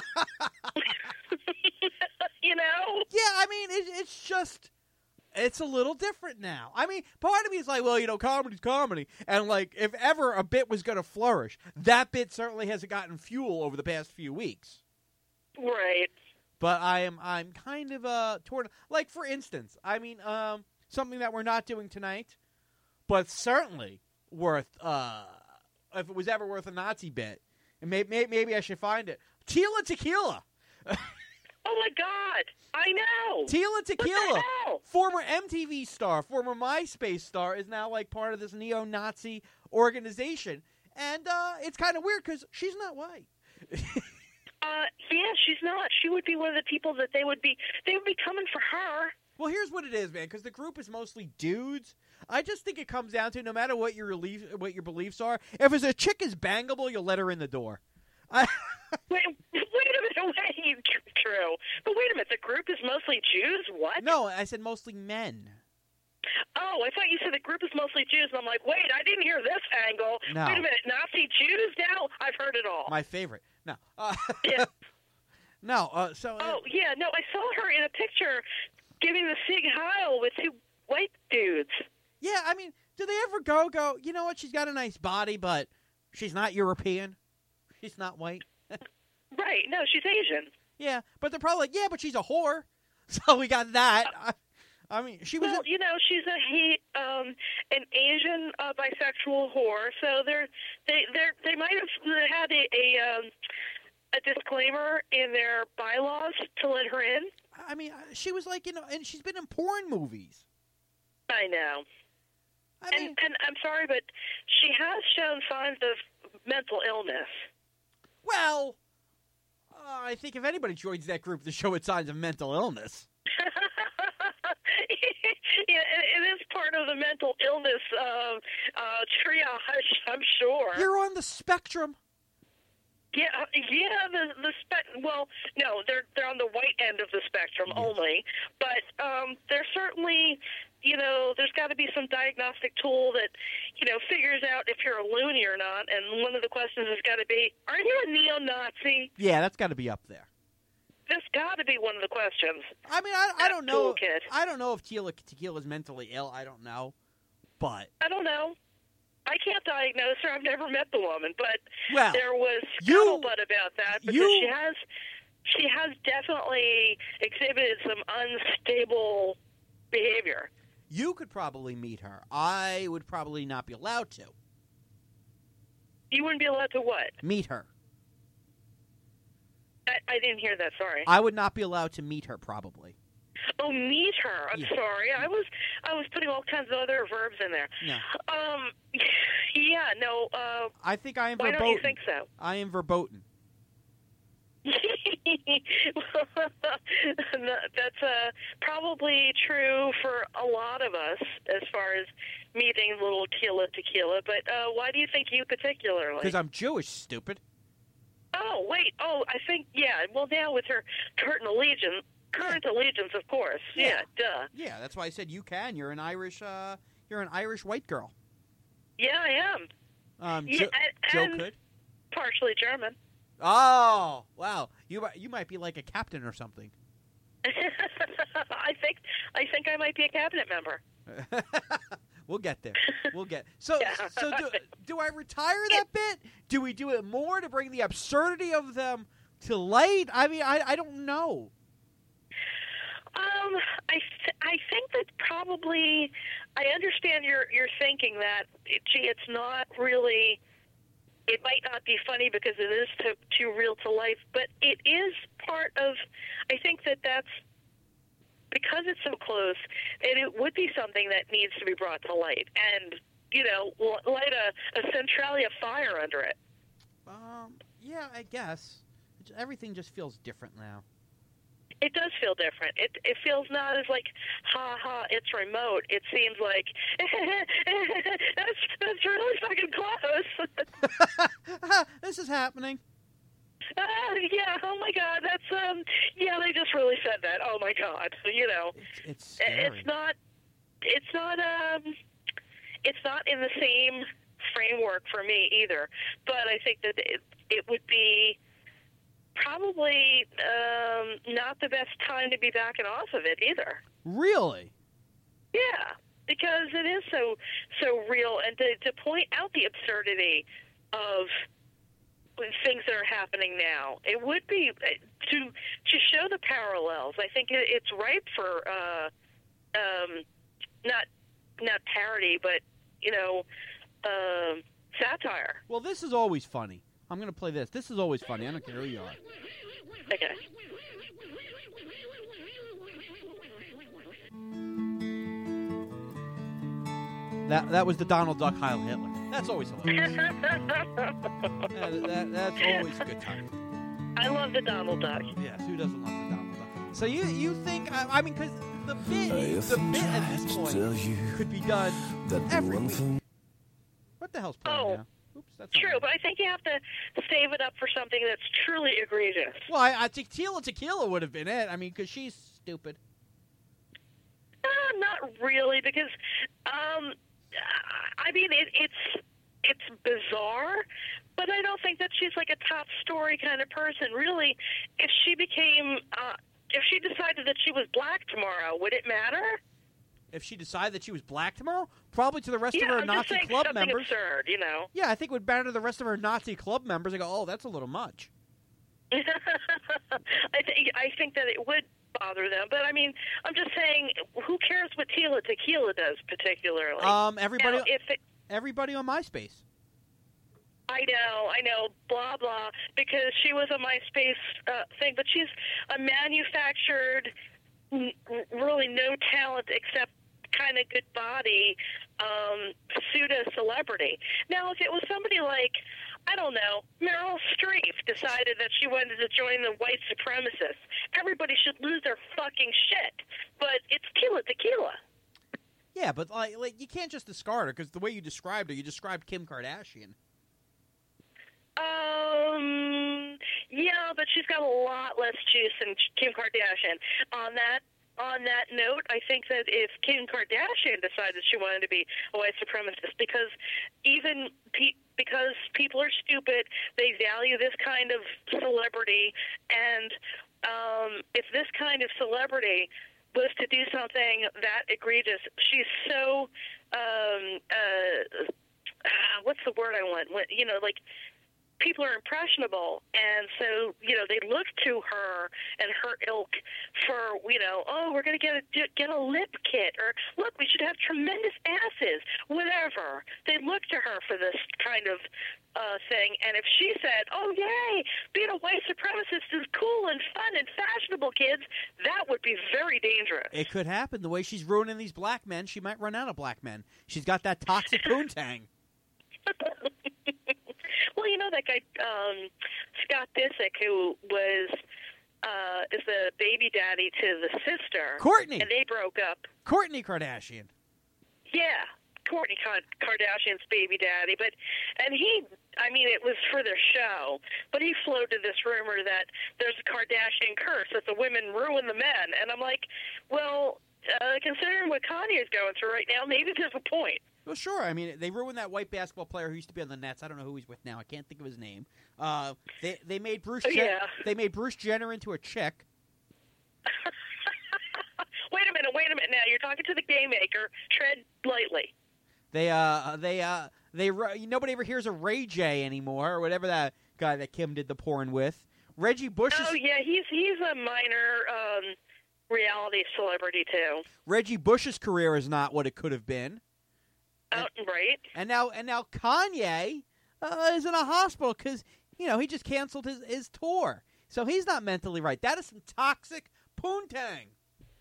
You know? Yeah, I mean it's just. It's a little different now. I mean, part of me is like, well, you know, comedy's comedy. And, like, if ever a bit was going to flourish, that bit certainly hasn't gotten fuel over the past few weeks. Right. But I'm kind of torn. Like, for instance, I mean, something that we're not doing tonight, but certainly worth, if it was ever worth a Nazi bit, and maybe I should find it. Tila Tequila. Oh, my God. I know. Tila Tequila, what the hell? former MTV star, former MySpace star, is now like part of this neo-Nazi organization. And it's kind of weird because she's not white. Yeah, she's not. She would be one of the people that they would be coming for her. Well, here's what it is, man, because the group is mostly dudes. I just think it comes down to no matter what your beliefs are, if it's a chick is bangable, you'll let her in the door. Wait a minute. True. But wait a minute. The group is mostly Jews? What? No, I said mostly men. Oh, I thought you said the group is mostly Jews. And I'm like, wait, I didn't hear this angle. No. Wait a minute. Nazi Jews now? I've heard it all. My favorite. No. Yeah. No, Oh, yeah. No, I saw her in a picture giving the Sieg Heil with 2 white dudes. Yeah, I mean, do they ever go, you know what, she's got a nice body, but she's not European. She's not white. Right. No, she's Asian. Yeah, but they're probably like, yeah, but she's a whore. So we got that. I mean, she was. Well, you know, she's an Asian bisexual whore. So they might have had a disclaimer in their bylaws to let her in. I mean, she was like, you know, and she's been in porn movies. I know. I mean, and I'm sorry, but she has shown signs of mental illness. Well, I think if anybody joins that group, the show it signs of mental illness. Yeah, it is part of the mental illness triage, I'm sure. You're on the spectrum. Yeah, well, no, they're on the white end of the spectrum only, but they're certainly there's got to be some diagnostic tool that, figures out if you're a loony or not. And one of the questions has got to be, are you a neo-Nazi? Yeah, that's got to be up there. That's got to be one of the questions. I mean, I don't know. Toolkit. I don't know if Tequila is mentally ill. I don't know, but I don't know. I can't diagnose her. I've never met the woman, but well, there was scuttlebutt about that because she has definitely exhibited some unstable behavior. You could probably meet her. I would probably not be allowed to. You wouldn't be allowed to what? Meet her. I didn't hear that. Sorry. I would not be allowed to meet her, probably. Oh, meet her. I'm Yeah. sorry. I was putting all kinds of other verbs in there. No. Yeah. No. I think I am Why verboten. don't you think so? I am verboten. That's probably true for a lot of us as far as meeting little tequila. But why do you think you particularly? Because I'm Jewish, stupid. Oh, wait. Oh, I think, yeah. Well, now with her current allegiance, of course. Yeah, duh. Yeah, that's why I said you can. You're an Irish white girl. Yeah, I am. Joe and could. partially German. Oh, wow. You might be like a captain or something. I think I might be a cabinet member. We'll get there. So Yeah. so do I retire that bit? Do we do it more to bring the absurdity of them to light? I mean, I don't know. I think that probably I understand your thinking that it's not really. It might not be funny because it is too real to life, but it is part of. I think that's because it's so close, and it would be something that needs to be brought to light, and light a Centralia fire under it. Yeah, I guess everything just feels different now. It does feel different. It feels not as like, ha ha, it's remote. It seems like that's really fucking close. This is happening. Yeah. Oh my God. That's yeah. They just really said that. Oh my God. It's scary. It's not in the same framework for me either. But I think that it would be probably not the best time to be backing off of it either. Really? Yeah, because it is so real, and to point out the absurdity of things that are happening now, it would be to show the parallels. I think it's ripe for not parody, but satire. Well, this is always funny. I'm going to play this. This is always funny. I don't care who you are. Okay. That was the Donald Duck Heil Hitler. That's always hilarious. That's always a good time. I love the Donald Duck. Yes, who doesn't love the Donald Duck? So you think, I mean, because the bit at this point could be done every week. What the hell's playing now? Oops, that's not True, right. but I think you have to save it up for something that's truly egregious. Well, I think Tequila would have been it. I mean, because she's stupid. Not really, because I mean it's bizarre, but I don't think that she's like a top story kind of person. Really, if she decided that she was black tomorrow, would it matter? If she decided that she was black tomorrow, probably to the rest of her I'm Nazi just saying club something members. absurd, Yeah, I think it would matter to the rest of her Nazi club members. They go, oh, that's a little much. I think that it would bother them, but I mean, I'm just saying, who cares what Tequila does particularly? Everybody, now, everybody on MySpace. I know, blah blah, because she was a MySpace thing, but she's a manufactured, really no talent except kind of good body, pseudo celebrity. Now, if it was somebody like, I don't know, Meryl Streep decided that she wanted to join the white supremacists, everybody should lose their fucking shit. But it's Tequila. Yeah, but like you can't just discard her, because the way you described her, you described Kim Kardashian. Yeah, but she's got a lot less juice than Kim Kardashian. On that on that note, I think that if Kim Kardashian decided she wanted to be a white supremacist, because because people are stupid, they value this kind of celebrity, and if this kind of celebrity was to do something that egregious, she's so what's the word I want? Like, people are impressionable, and so, they look to her and her ilk for, oh, we're going to get a lip kit, or look, we should have tremendous asses, whatever. They look to her for this kind of thing, and if she said, oh, yay, being a white supremacist is cool and fun and fashionable, kids, that would be very dangerous. It could happen. The way she's ruining these black men, she might run out of black men. She's got that toxic poontang. Well, that guy, Scott Disick, who is the baby daddy to the sister. Kourtney. And they broke up. Kourtney Kardashian. Yeah, Kourtney Kardashian's baby daddy. It was for their show, but he floated this rumor that there's a Kardashian curse, that the women ruin the men. And I'm like, well, considering what Kanye is going through right now, maybe there's a point. Well, sure. I mean, they ruined that white basketball player who used to be on the Nets. I don't know who he's with now. I can't think of his name. They made Bruce. They made Bruce Jenner into a chick. Wait a minute. Now you're talking to the game maker. Tread lightly. Nobody ever hears of Ray J anymore, or whatever that guy that Kim did the porn with. Reggie Bush. Oh yeah, he's a minor reality celebrity too. Reggie Bush's career is not what it could have been. Right. And now Kanye is in a hospital because he just canceled his tour, so he's not mentally right. That is some toxic poontang.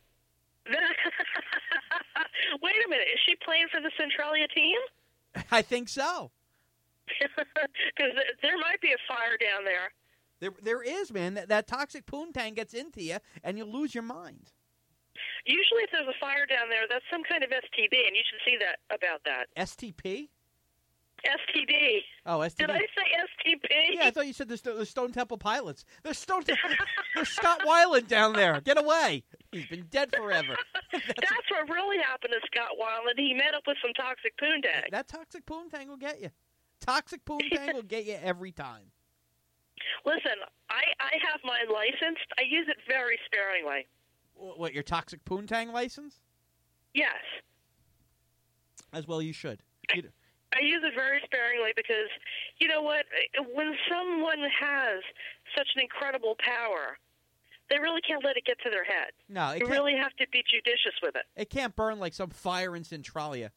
Wait a minute, is she playing for the Centralia team? I think so. Because there might be a fire down there. There is, man. That toxic poontang gets into you, and you lose your mind. Usually if there's a fire down there, that's some kind of STD, and you should see about that. STP? STD. Oh, STD. Did I say STP? Yeah, I thought you said the Stone Temple Pilots. There's Scott Weiland down there. Get away. He's been dead forever. That's what really happened to Scott Weiland. He met up with some toxic poontang. That toxic poontang will get you. Toxic poontang will get you every time. Listen, I have my license. I use it very sparingly. What, your toxic poontang license? Yes. As well you should. I use it very sparingly because, you know what, when someone has such an incredible power, they really can't let it get to their head. No, you really have to be judicious with it. It can't burn like some fire in Centralia.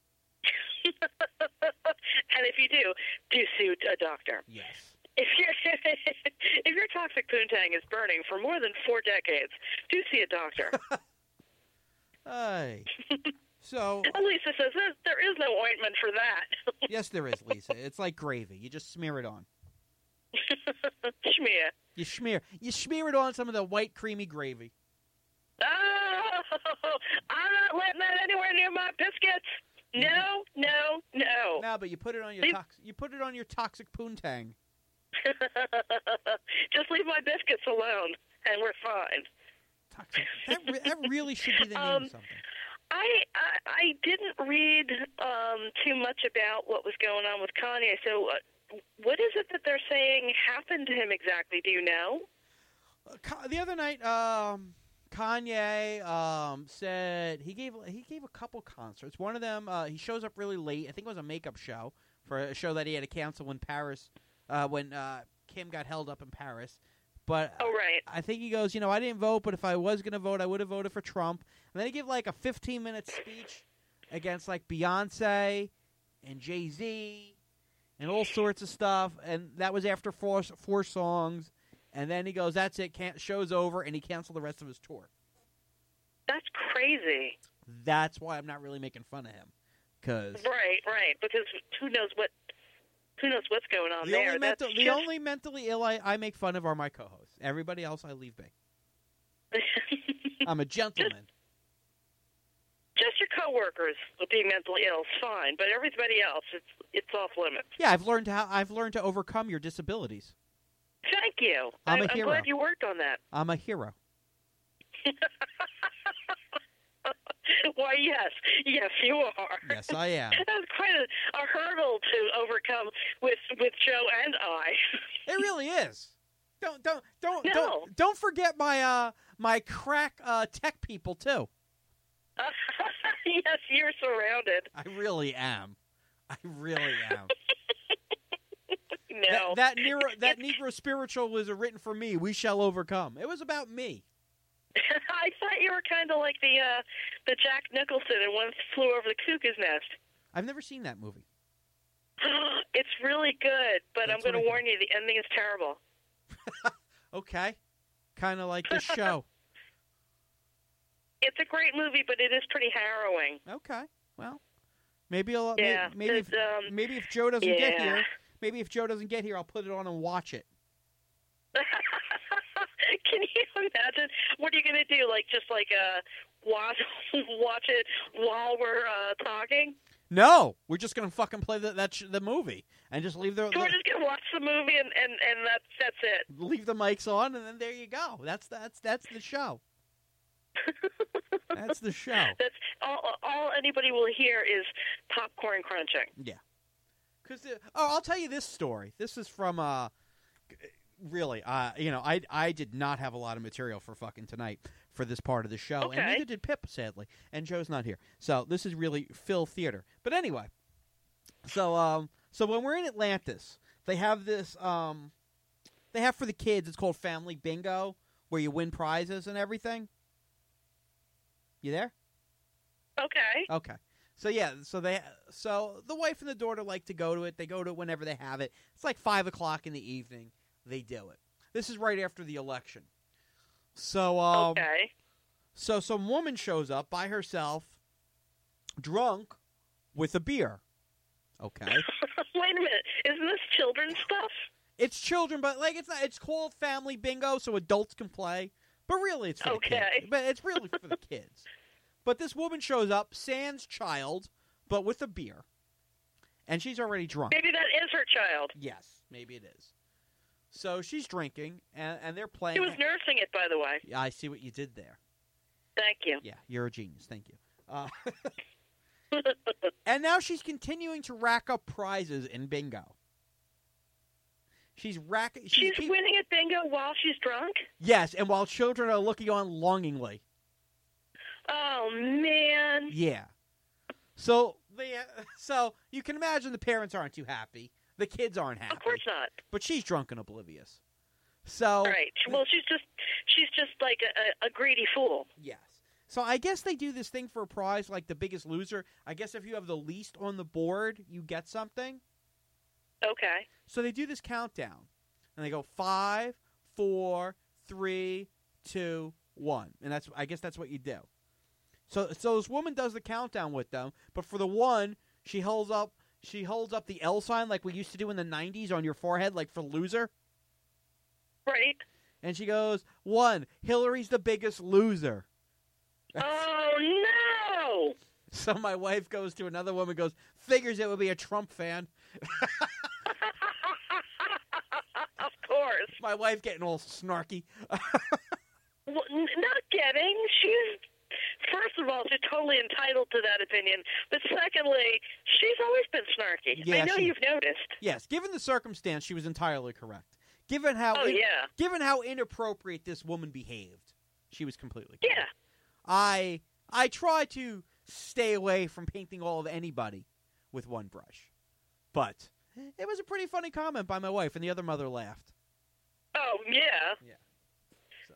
And if you do sue a doctor. Yes. If your toxic poontang is burning for more than 4 decades, do see a doctor. Hey. So Lisa says there is no ointment for that. Yes, there is, Lisa. It's like gravy. You just smear it on. Schmear. You smear it on some of the white creamy gravy. Oh, I'm not letting that anywhere near my biscuits. No. No, but you put it on your toxic poontang. Just leave my biscuits alone, and we're fine. Toxic. That really should be the name of something. I didn't read too much about what was going on with Kanye. So, what is it that they're saying happened to him exactly? Do you know? The other night, Kanye said he gave a couple concerts. One of them, he shows up really late. I think it was a makeup show for a show that he had to cancel when Kim got held up in Paris. But right. I think he goes, I didn't vote, but if I was going to vote, I would have voted for Trump. And then he gave like a 15-minute speech against like Beyonce and Jay-Z and all sorts of stuff. And that was after four songs. And then he goes, that's it, show's over, and he canceled the rest of his tour. That's crazy. That's why I'm not really making fun of him. Right, because who knows what's going on there. The only mentally ill I make fun of are my co-hosts. Everybody else I leave be. I'm a gentleman. Just your coworkers with being mentally ill is fine, but everybody else, it's off limits. Yeah, I've learned to overcome your disabilities. Thank you. I'm glad you worked on that. I'm a hero. Why, yes, you are. Yes, I am. That's quite a hurdle to overcome with Joe and I. It really is. No. Don't forget my my crack tech people too. Yes, you're surrounded. I really am. No. That Negro spiritual was written for me. We shall overcome. It was about me. I thought you were kind of like the Jack Nicholson in One Flew Over the Cuckoo's Nest. I've never seen that movie. It's really good, but That's I'm going what I to warn you, the ending is terrible. Okay. Kind of like this show. It's a great movie, but it is pretty harrowing. Okay. Well, maybe I'll Yeah, maybe if Joe doesn't yeah. get here, I'll put it on and watch it. Can you imagine? What are you going to do? Watch it while we're talking? No, we're just gonna fucking play the movie and just leave So we're just going to watch the movie and that's it. leave the mics on, and then there you go. That's the show. That's the show. That's all anybody will hear is popcorn crunching. Yeah. Because I'll tell you this story. This is from really, I did not have a lot of material for fucking tonight for this part of the show, Okay. and neither did Pip, sadly. And Joe's not here, so this is really Phil theater. But anyway, so when we're in Atlantis, they have this. They have for the kids. It's called Family Bingo, where you win prizes and everything. You there? Okay. Okay. So yeah, so the wife and the daughter like to go to it. They go to it whenever they have it. It's like 5:00 in the evening. They do it. This is right after the election. So Okay. So some woman shows up by herself, drunk, with a beer. Okay. Wait a minute. Isn't this children's stuff? It's children, but like it's not. It's called Family Bingo, so adults can play. But really, it's for the kids. But it's really for the kids. But this woman shows up, sans child, but with a beer, and she's already drunk. Maybe that is her child. Yes, maybe it is. So she's drinking, and they're playing. She was nursing it, by the way. Yeah, I see what you did there. Thank you. Yeah, you're a genius. Thank you. And now she's continuing to rack up prizes in bingo. She's winning at bingo while she's drunk? Yes, and while children are looking on longingly. Oh, man. Yeah. So you can imagine the parents aren't too happy. The kids aren't happy. Of course not. But she's drunk and oblivious. So right. Well, she's just like a greedy fool. Yes. So I guess they do this thing for a prize, like The Biggest Loser. I guess if you have the least on the board, you get something. Okay. So they do this countdown, and they go 5, 4, 3, 2, 1, and I guess that's what you do. So this woman does the countdown with them, but for the one, she holds up the L sign like we used to do in the 90s on your forehead, like for loser. Right. And she goes, 1, Hillary's the biggest loser. Oh, no! So my wife goes to another woman, goes, figures it would be a Trump fan. Of course. My wife getting all snarky. Well, not getting. First of all, she's totally entitled to that opinion. But secondly, she's always been snarky. Yeah, I know you've noticed. Yes, given the circumstance, she was entirely correct. Given how inappropriate this woman behaved, she was completely correct. Yeah. I try to stay away from painting all of anybody with one brush. But it was a pretty funny comment by my wife, and the other mother laughed. Oh, yeah. Yeah. So.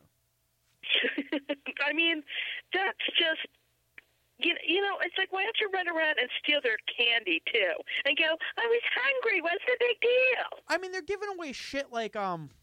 I mean, that's just, you know, it's like, why don't you run around and steal their candy, too? And go, I was hungry, what's the big deal? I mean, they're giving away shit like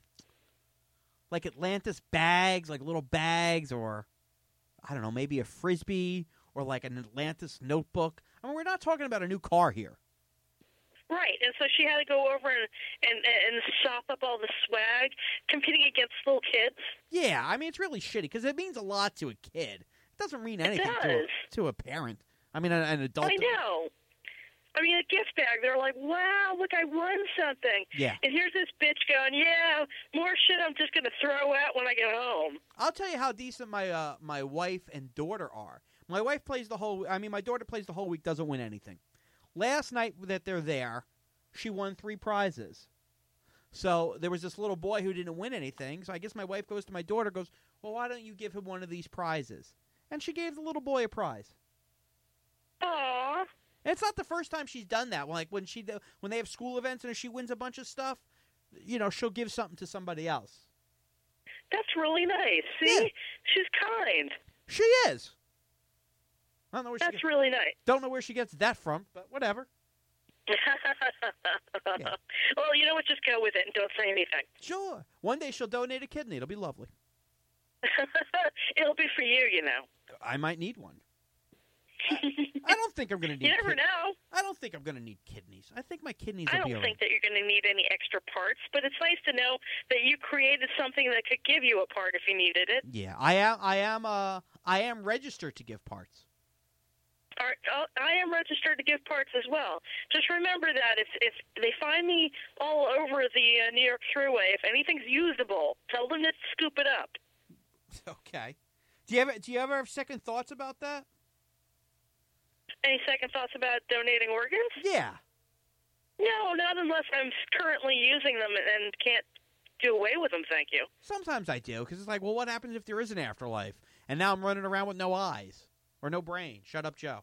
Atlantis bags, like little bags, or, I don't know, maybe a Frisbee, or like an Atlantis notebook. I mean, we're not talking about a new car here. Right, and so she had to go over and sop up all the swag, competing against little kids. Yeah, I mean, it's really shitty, because it means a lot to a kid. It doesn't mean anything to a parent. I mean, an adult. I know. I mean, a gift bag, they're like, wow, look, I won something. Yeah. And here's this bitch going, yeah, more shit I'm just going to throw out when I get home. I'll tell you how decent my wife and daughter are. My wife plays my daughter plays the whole week, doesn't win anything. Last night that they're there, she won 3 prizes. So there was this little boy who didn't win anything. So I guess my wife goes to my daughter, goes, well, why don't you give him one of these prizes? And she gave the little boy a prize. Aww. And it's not the first time she's done that. Like when they have school events and she wins a bunch of stuff, she'll give something to somebody else. That's really nice. See? Yeah. She's kind. She is. I don't know where That's really nice. Don't know where she gets that from, but whatever. Yeah. Well, you know what? Just go with it and don't say anything. Sure. One day she'll donate a kidney. It'll be lovely. It'll be for you, I might need one. I don't think I'm going to need. You never know. I don't think I'm going to need kidneys. I think my kidneys will I be don't all think that you're going to need any extra parts, but it's nice to know that you created something that could give you a part if you needed it. Yeah, I am registered to give parts. I am registered to give parts as well. Just remember that if they find me all over the New York Thruway, if anything's usable, tell them to scoop it up. Okay. Do you ever have second thoughts about that? Any second thoughts about donating organs? Yeah. No, not unless I'm currently using them and can't do away with them, thank you. Sometimes I do, because it's like, well, what happens if there is an afterlife? And now I'm running around with no eyes or no brain. Shut up, Joe.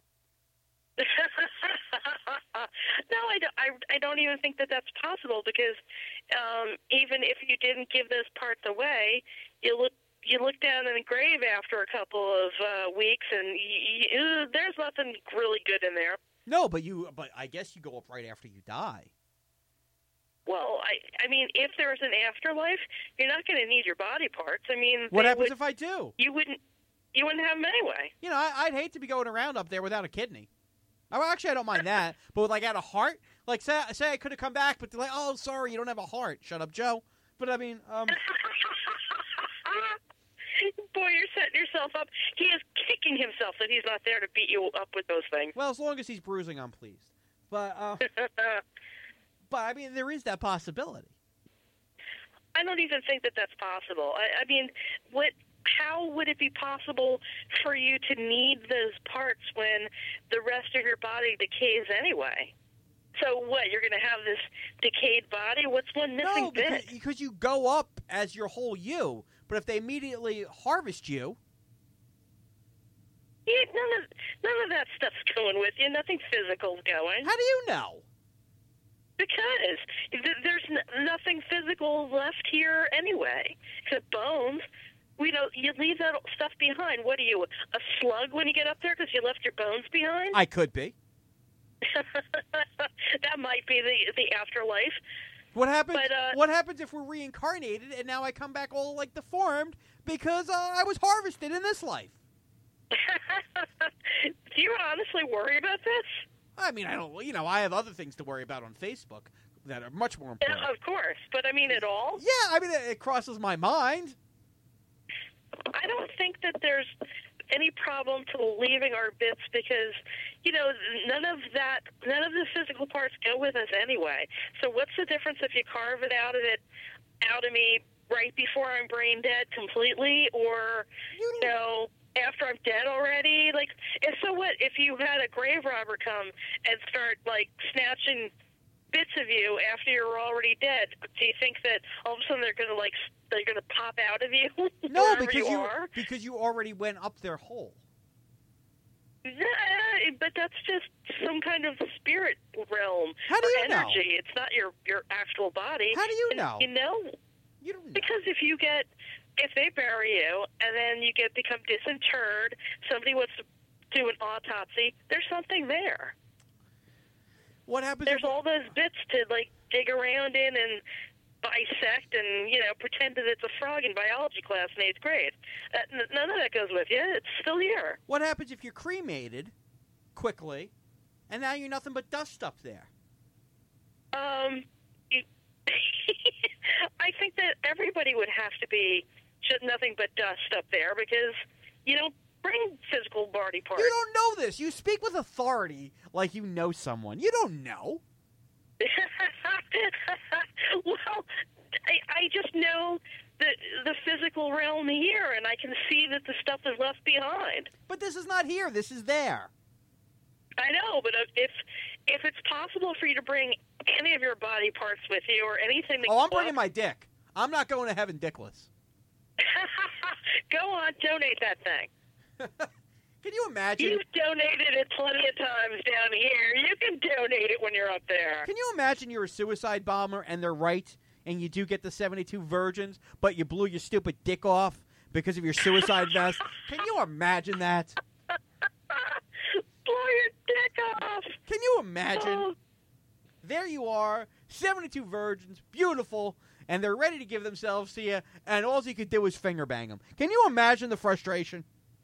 No, I don't even think that that's possible, because even if you didn't give those parts away, you look down in the grave after a couple of weeks, and there's nothing really good in there. No, but I guess you go up right after you die. Well, I mean, if there's an afterlife, you're not going to need your body parts. I mean, what happens if I do? You wouldn't have them anyway. I'd hate to be going around up there without a kidney. Actually, I don't mind that. But like at a heart, like say I could have come back, but they're like, oh, sorry, you don't have a heart. Shut up, Joe. But I mean, Boy, you're setting yourself up. He is kicking himself that he's not there to beat you up with those things. Well, as long as he's bruising, I'm pleased. But but I mean, there is that possibility. I don't even think that that's possible. I mean, how would it be possible for you to need those parts when the rest of your body decays anyway? So what, you're going to have this decayed body? What's one missing bit? Because you go up as your whole you, but if they immediately harvest you... Yeah, none of that stuff's going with you. Nothing physical's going. How do you know? Because there's nothing physical left here anyway, except bones. You leave that stuff behind. What are you, a slug when you get up there because you left your bones behind? I could be. That might be the afterlife. What happens? What happens if we're reincarnated and now I come back all like deformed because I was harvested in this life? Do you honestly worry about this? I mean, I don't. I have other things to worry about on Facebook that are much more important. Yeah, of course, but I mean, at all? Yeah, I mean, it crosses my mind. I don't think that there's any problem to leaving our bits because, none of the physical parts go with us anyway. So what's the difference if you carve it out of me right before I'm brain dead completely, or, after I'm dead already? Like, so what if you had a grave robber come and start, like, snatching bits of you after you're already dead? Do you think that all of a sudden they're going to pop out of you? No, because you already went up their hole. Yeah, but that's just some kind of spirit realm. How do you energy. know? It's not your actual body. How do you know? You know? You don't know. Because if they bury you and then you become disinterred, somebody wants to do an autopsy, there's something there. What happens? There's all those bits to dig around in and bisect and pretend that it's a frog in biology class in 8th grade. None of that goes with you. It's still here. What happens if you're cremated quickly, and now you're nothing but dust up there? I think that everybody would have to be just nothing but dust up there because you don't bring physical body parts. You don't know this. You speak with authority like you know someone. You don't know. Well, I just know the physical realm here, and I can see that the stuff is left behind. But this is not here. This is there. I know, but if it's possible for you to bring any of your body parts with you or anything that I'm bringing my dick. I'm not going to heaven dickless. Go on, donate that thing. Can you imagine? You've donated it plenty of times down here. You can donate it when you're up there. Can you imagine you're a suicide bomber and they're right and you do get the 72 virgins, but you blew your stupid dick off because of your suicide vest? Can you imagine that? Blow your dick off. Can you imagine? Oh. There you are, 72 virgins, beautiful, and they're ready to give themselves to you, and all you could do is finger bang them. Can you imagine the frustration?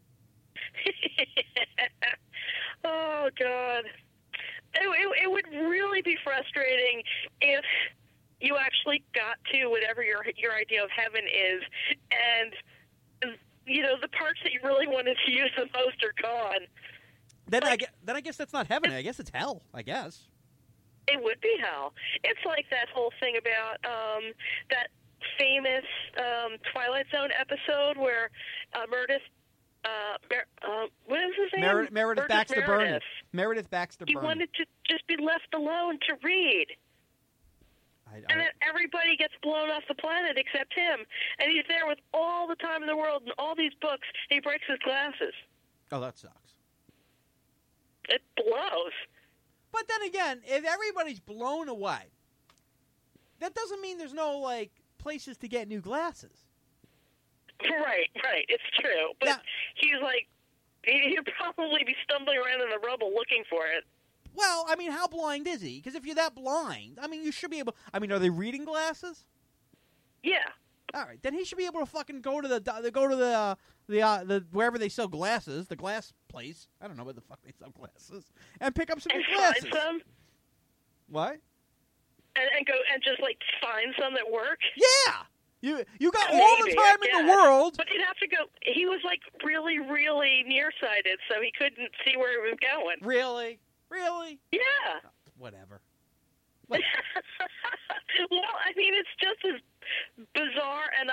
Oh, God. It would really be frustrating if you actually got to whatever your idea of heaven is, and, you know, the parts that you really wanted to use the most are gone. Then I guess that's not heaven. I guess it's hell, I guess. It would be hell. It's like that whole thing about that famous Twilight Zone episode where Meredith, what is his name? Meredith Baxter Burnett. Meredith Baxter Burnett. He wanted to just be left alone to read. And then everybody gets blown off the planet except him. And he's there with all the time in the world and all these books. And he breaks his glasses. Oh, that sucks. It blows. But then again, if everybody's blown away, that doesn't mean there's no, like, places to get new glasses. Right. It's true. But he's like, he'd probably be stumbling around in the rubble looking for it. Well, I mean, how blind is he? Because if you're that blind, I mean, you should be able... I mean, are they reading glasses? Yeah. All right, then he should be able to fucking go to the wherever they sell glasses, the glass place. I don't know where the fuck they sell glasses, and pick up some new glasses. Find some. What? And go and just like find some that work. Yeah, you got all the time in the world. But you'd have to go. He was like really, really nearsighted, so he couldn't see where he was going. Really? Yeah. Whatever. Well, I mean, it's just as bizarre and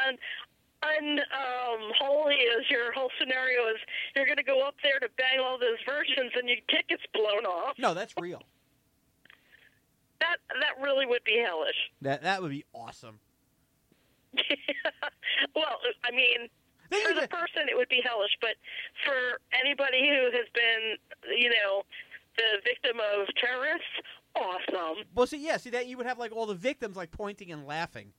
unholy as your whole scenario is. You're going to go up there to bang all those virgins and your dick gets blown off. No, that's real. That really would be hellish. That would be awesome. Well, I mean, for the person it would be hellish, but for anybody who has been, you know, the victim of terrorists, awesome. Well, see, that you would have like all the victims like pointing and laughing.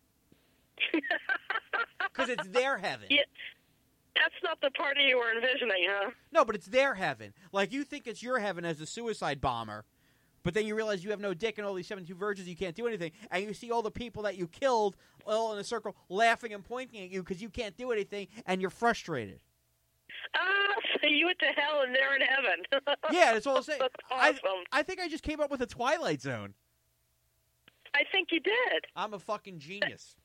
Because it's their heaven. Yeah, that's not the party you were envisioning, huh? No, but it's their heaven. Like, you think it's your heaven as a suicide bomber, but then you realize you have no dick and all these 72 virgins, you can't do anything, and you see all the people that you killed all in a circle laughing and pointing at you because you can't do anything, and you're frustrated. So you went to hell and they're in heaven. Yeah, that's all I'm saying. That's awesome. I think I just came up with a Twilight Zone. I think you did. I'm a fucking genius.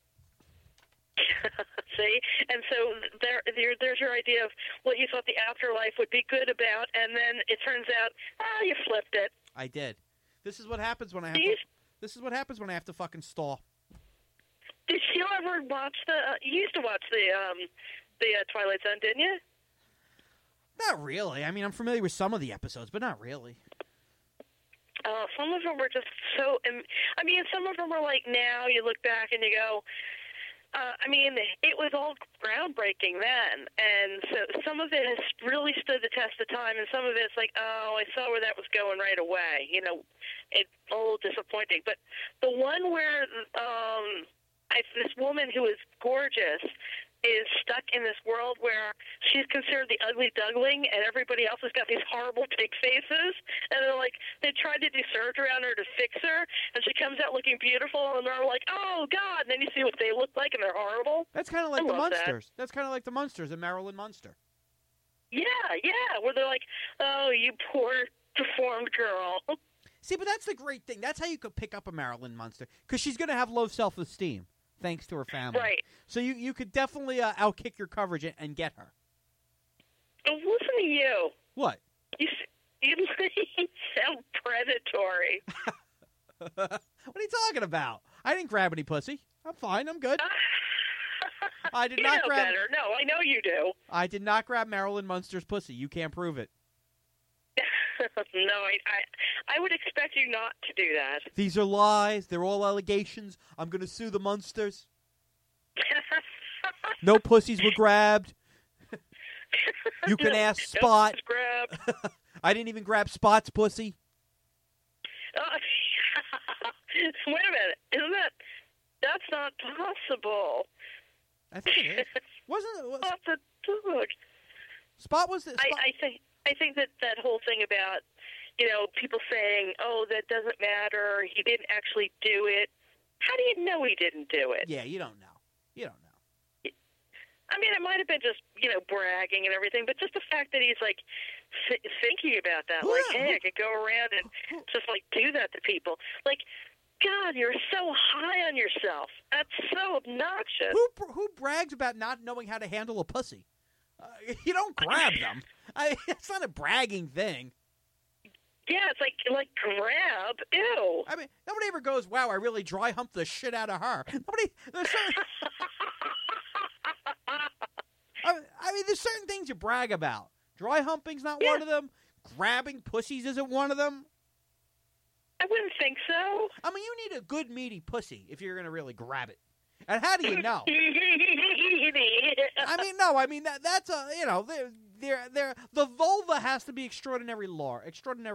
See? And so there's your idea of what you thought the afterlife would be good about, and then it turns out, you flipped it. I did. This is what happens when I have This is what happens when I have to fucking stall. Did you ever watch you used to watch the Twilight Zone, didn't you? Not really. I mean, I'm familiar with some of the episodes, but not really. Some of them were just so... I mean, some of them were like, now you look back and you go... I mean, it was all groundbreaking then, and so some of it has really stood the test of time, and some of it's like, oh, I saw where that was going right away. You know, it's a little disappointing. But the one where this woman who is gorgeous is stuck in this world where she's considered the ugly duckling, and everybody else has got these horrible pig faces, and they're like, they tried to do surgery on her to fix her, and she comes out looking beautiful, and they're like, oh, God, and then you see what they look like, and they're horrible. That's kind of like the Munsters. That's kind of like the Munsters and Marilyn Munster. Yeah, where they're like, oh, you poor deformed girl. See, but that's the great thing. That's how you could pick up a Marilyn Munster, because she's going to have low self-esteem. Thanks to her family. Right. So you could definitely outkick your coverage and get her. Oh, listen to you. What? You sound predatory. What are you talking about? I didn't grab any pussy. I'm fine. I'm good. I did You not know grab. better. No, I know you do. I did not grab Marilyn Munster's pussy. You can't prove it. No, I would expect you not to do that. These are lies. They're all allegations. I'm going to sue the Munsters. No pussies were grabbed. You can ask Spot. No, grab. I didn't even grab Spot's pussy. Wait a minute. Isn't that's not possible. I think it is. Wasn't it? That's a dog. Spot was the... Spot. I think that whole thing about, people saying, oh, that doesn't matter, he didn't actually do it. How do you know he didn't do it? Yeah, you don't know. You don't know. I mean, it might have been just, bragging and everything, but just the fact that he's, thinking about that. Hey, I could go around and just, do that to people. God, you're so high on yourself. That's so obnoxious. Who brags about not knowing how to handle a pussy? You don't grab them. It's not a bragging thing. Yeah, it's like grab. Ew. I mean, nobody ever goes, wow, I really dry humped the shit out of her. There's certain things you brag about. Dry humping's not one of them. Grabbing pussies isn't one of them. I wouldn't think so. I mean, you need a good meaty pussy if you're going to really grab it. And how do you know? That's the vulva has to be extraordinarily large.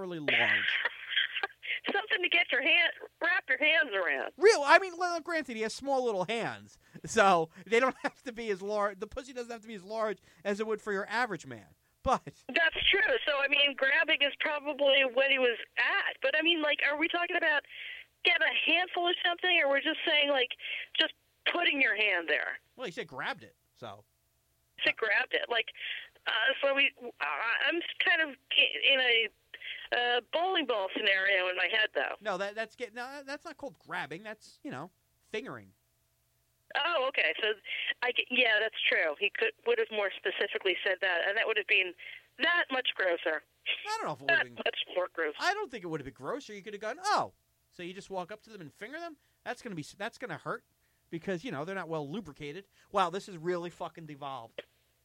Something to get wrap your hands around. Granted, he has small little hands, so they don't have to be as large. The pussy doesn't have to be as large as it would for your average man. But that's true. So, grabbing is probably what he was at. But, are we talking about getting a handful of something, or we're just saying, just putting your hand there? Well, he said grabbed it, so. He said grabbed it. I'm kind of in a bowling ball scenario in my head, though. No, that's not called grabbing. That's, fingering. Oh, okay. So, that's true. He would have more specifically said that, and that would have been that much grosser. I don't know if it would have been much more gross. I don't think it would have been grosser. You could have gone, oh, so you just walk up to them and finger them? That's gonna hurt because they're not well lubricated. Wow, this is really fucking devolved.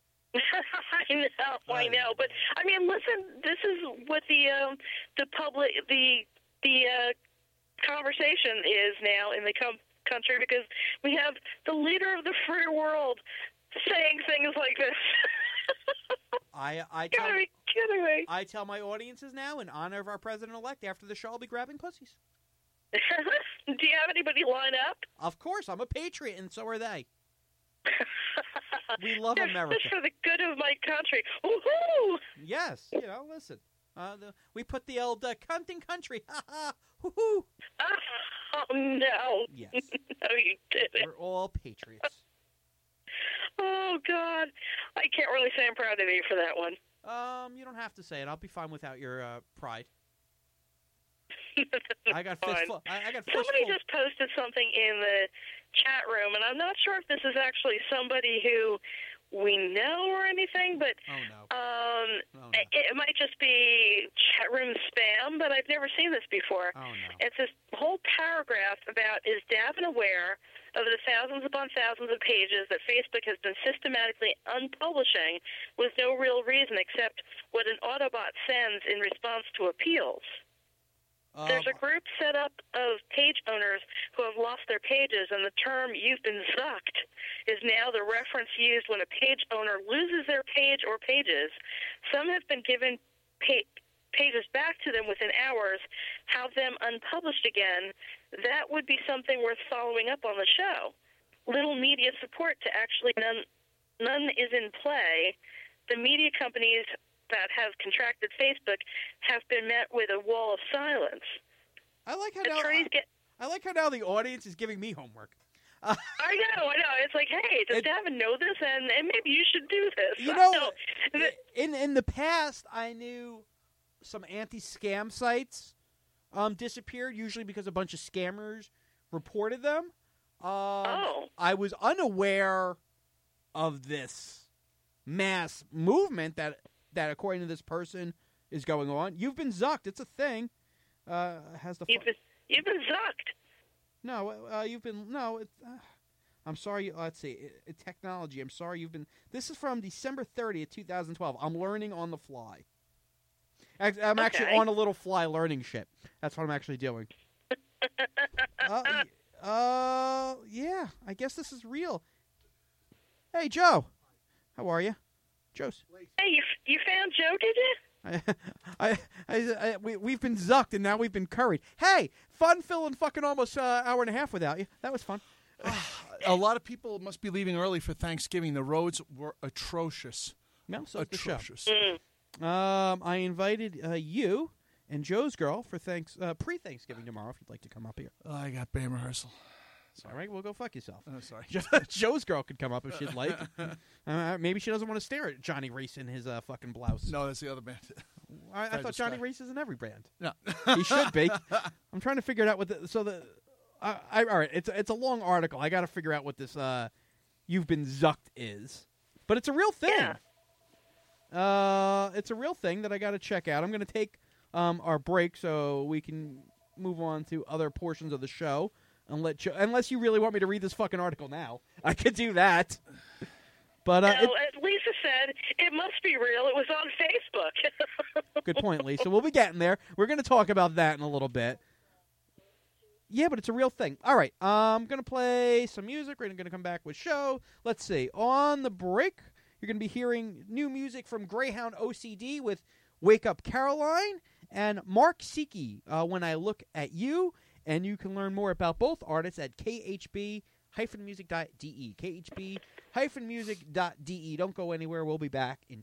I know, but listen, this is what the public the conversation is now in the country, because we have the leader of the free world saying things like this. I gotta be kidding me. I tell my audiences now, in honor of our president-elect, after the show, I'll be grabbing pussies. Do you have anybody line up? Of course, I'm a patriot, and so are they. We love America. Just for the good of my country. Woohoo! Yes, listen. We put the old cunting country. Ha ha! Woohoo! Oh no! Yes. No, you didn't. We're all patriots. Oh God, I can't really say I'm proud of you for that one. You don't have to say it. I'll be fine without your pride. I got fistful. I got Somebody just posted something in the chat room, and I'm not sure if this is actually somebody who we know or anything, but it might just be chat room spam, but I've never seen this before. Oh, no. It's this whole paragraph about, is Davin aware of the thousands upon thousands of pages that Facebook has been systematically unpublishing with no real reason except what an Autobot sends in response to appeals? There's a group set up of page owners who have lost their pages, and the term "you've been zucked" is now the reference used when a page owner loses their page or pages. Some have been given pages back to them within hours, have them unpublished again. That would be something worth following up on the show. Little media support to actually none is in play. The media companies that have contracted Facebook have been met with a wall of silence. I like how now the audience is giving me homework. I know. It's like, hey, does Davin know this? And maybe you should do this. In the past, I knew some anti-scam sites disappeared, usually because a bunch of scammers reported them. I was unaware of this mass movement that according to this person is going on. You've been zucked. It's a thing. You've been zucked. No, you've been. No, it's. I'm sorry. Let's see. Technology. I'm sorry you've been. This is from December 30th, 2012. I'm learning on the fly. I'm actually on a little fly learning shit. That's what I'm actually doing. Yeah. I guess this is real. Hey, Joe. How are you? Joe's. Hey, you found Joe, did you? We've been zucked and now we've been curried. Hey, fun filling fucking almost hour and a half without you. That was fun. A lot of people must be leaving early for Thanksgiving. The roads were atrocious. No, so atrocious. Mm. I invited you and Joe's girl for pre-Thanksgiving tomorrow. If you'd like to come up here. I got band rehearsal. All right, well, go fuck yourself. Oh, sorry. Joe's girl could come up if she'd like. Maybe she doesn't want to stare at Johnny Reese in his fucking blouse. No, that's the other band. I thought Johnny Reese is in every band. No, he should be. I'm trying to figure it out. All right, it's a long article. I got to figure out what this "you've been zucked" is, but it's a real thing. Yeah. It's a real thing that I got to check out. I'm going to take our break so we can move on to other portions of the show. And unless you really want me to read this fucking article now, I could do that. But as Lisa said, it must be real. It was on Facebook. Good point, Lisa. We'll be getting there. We're going to talk about that in a little bit. Yeah, but it's a real thing. All right, I'm going to play some music. We're going to come back with show. Let's see. On the break, you're going to be hearing new music from Greyhound OCD with Wake Up Caroline and Mark Siki, When I Look at You. And you can learn more about both artists at khb-music.de. khb-music.de. Don't go anywhere. We'll be back in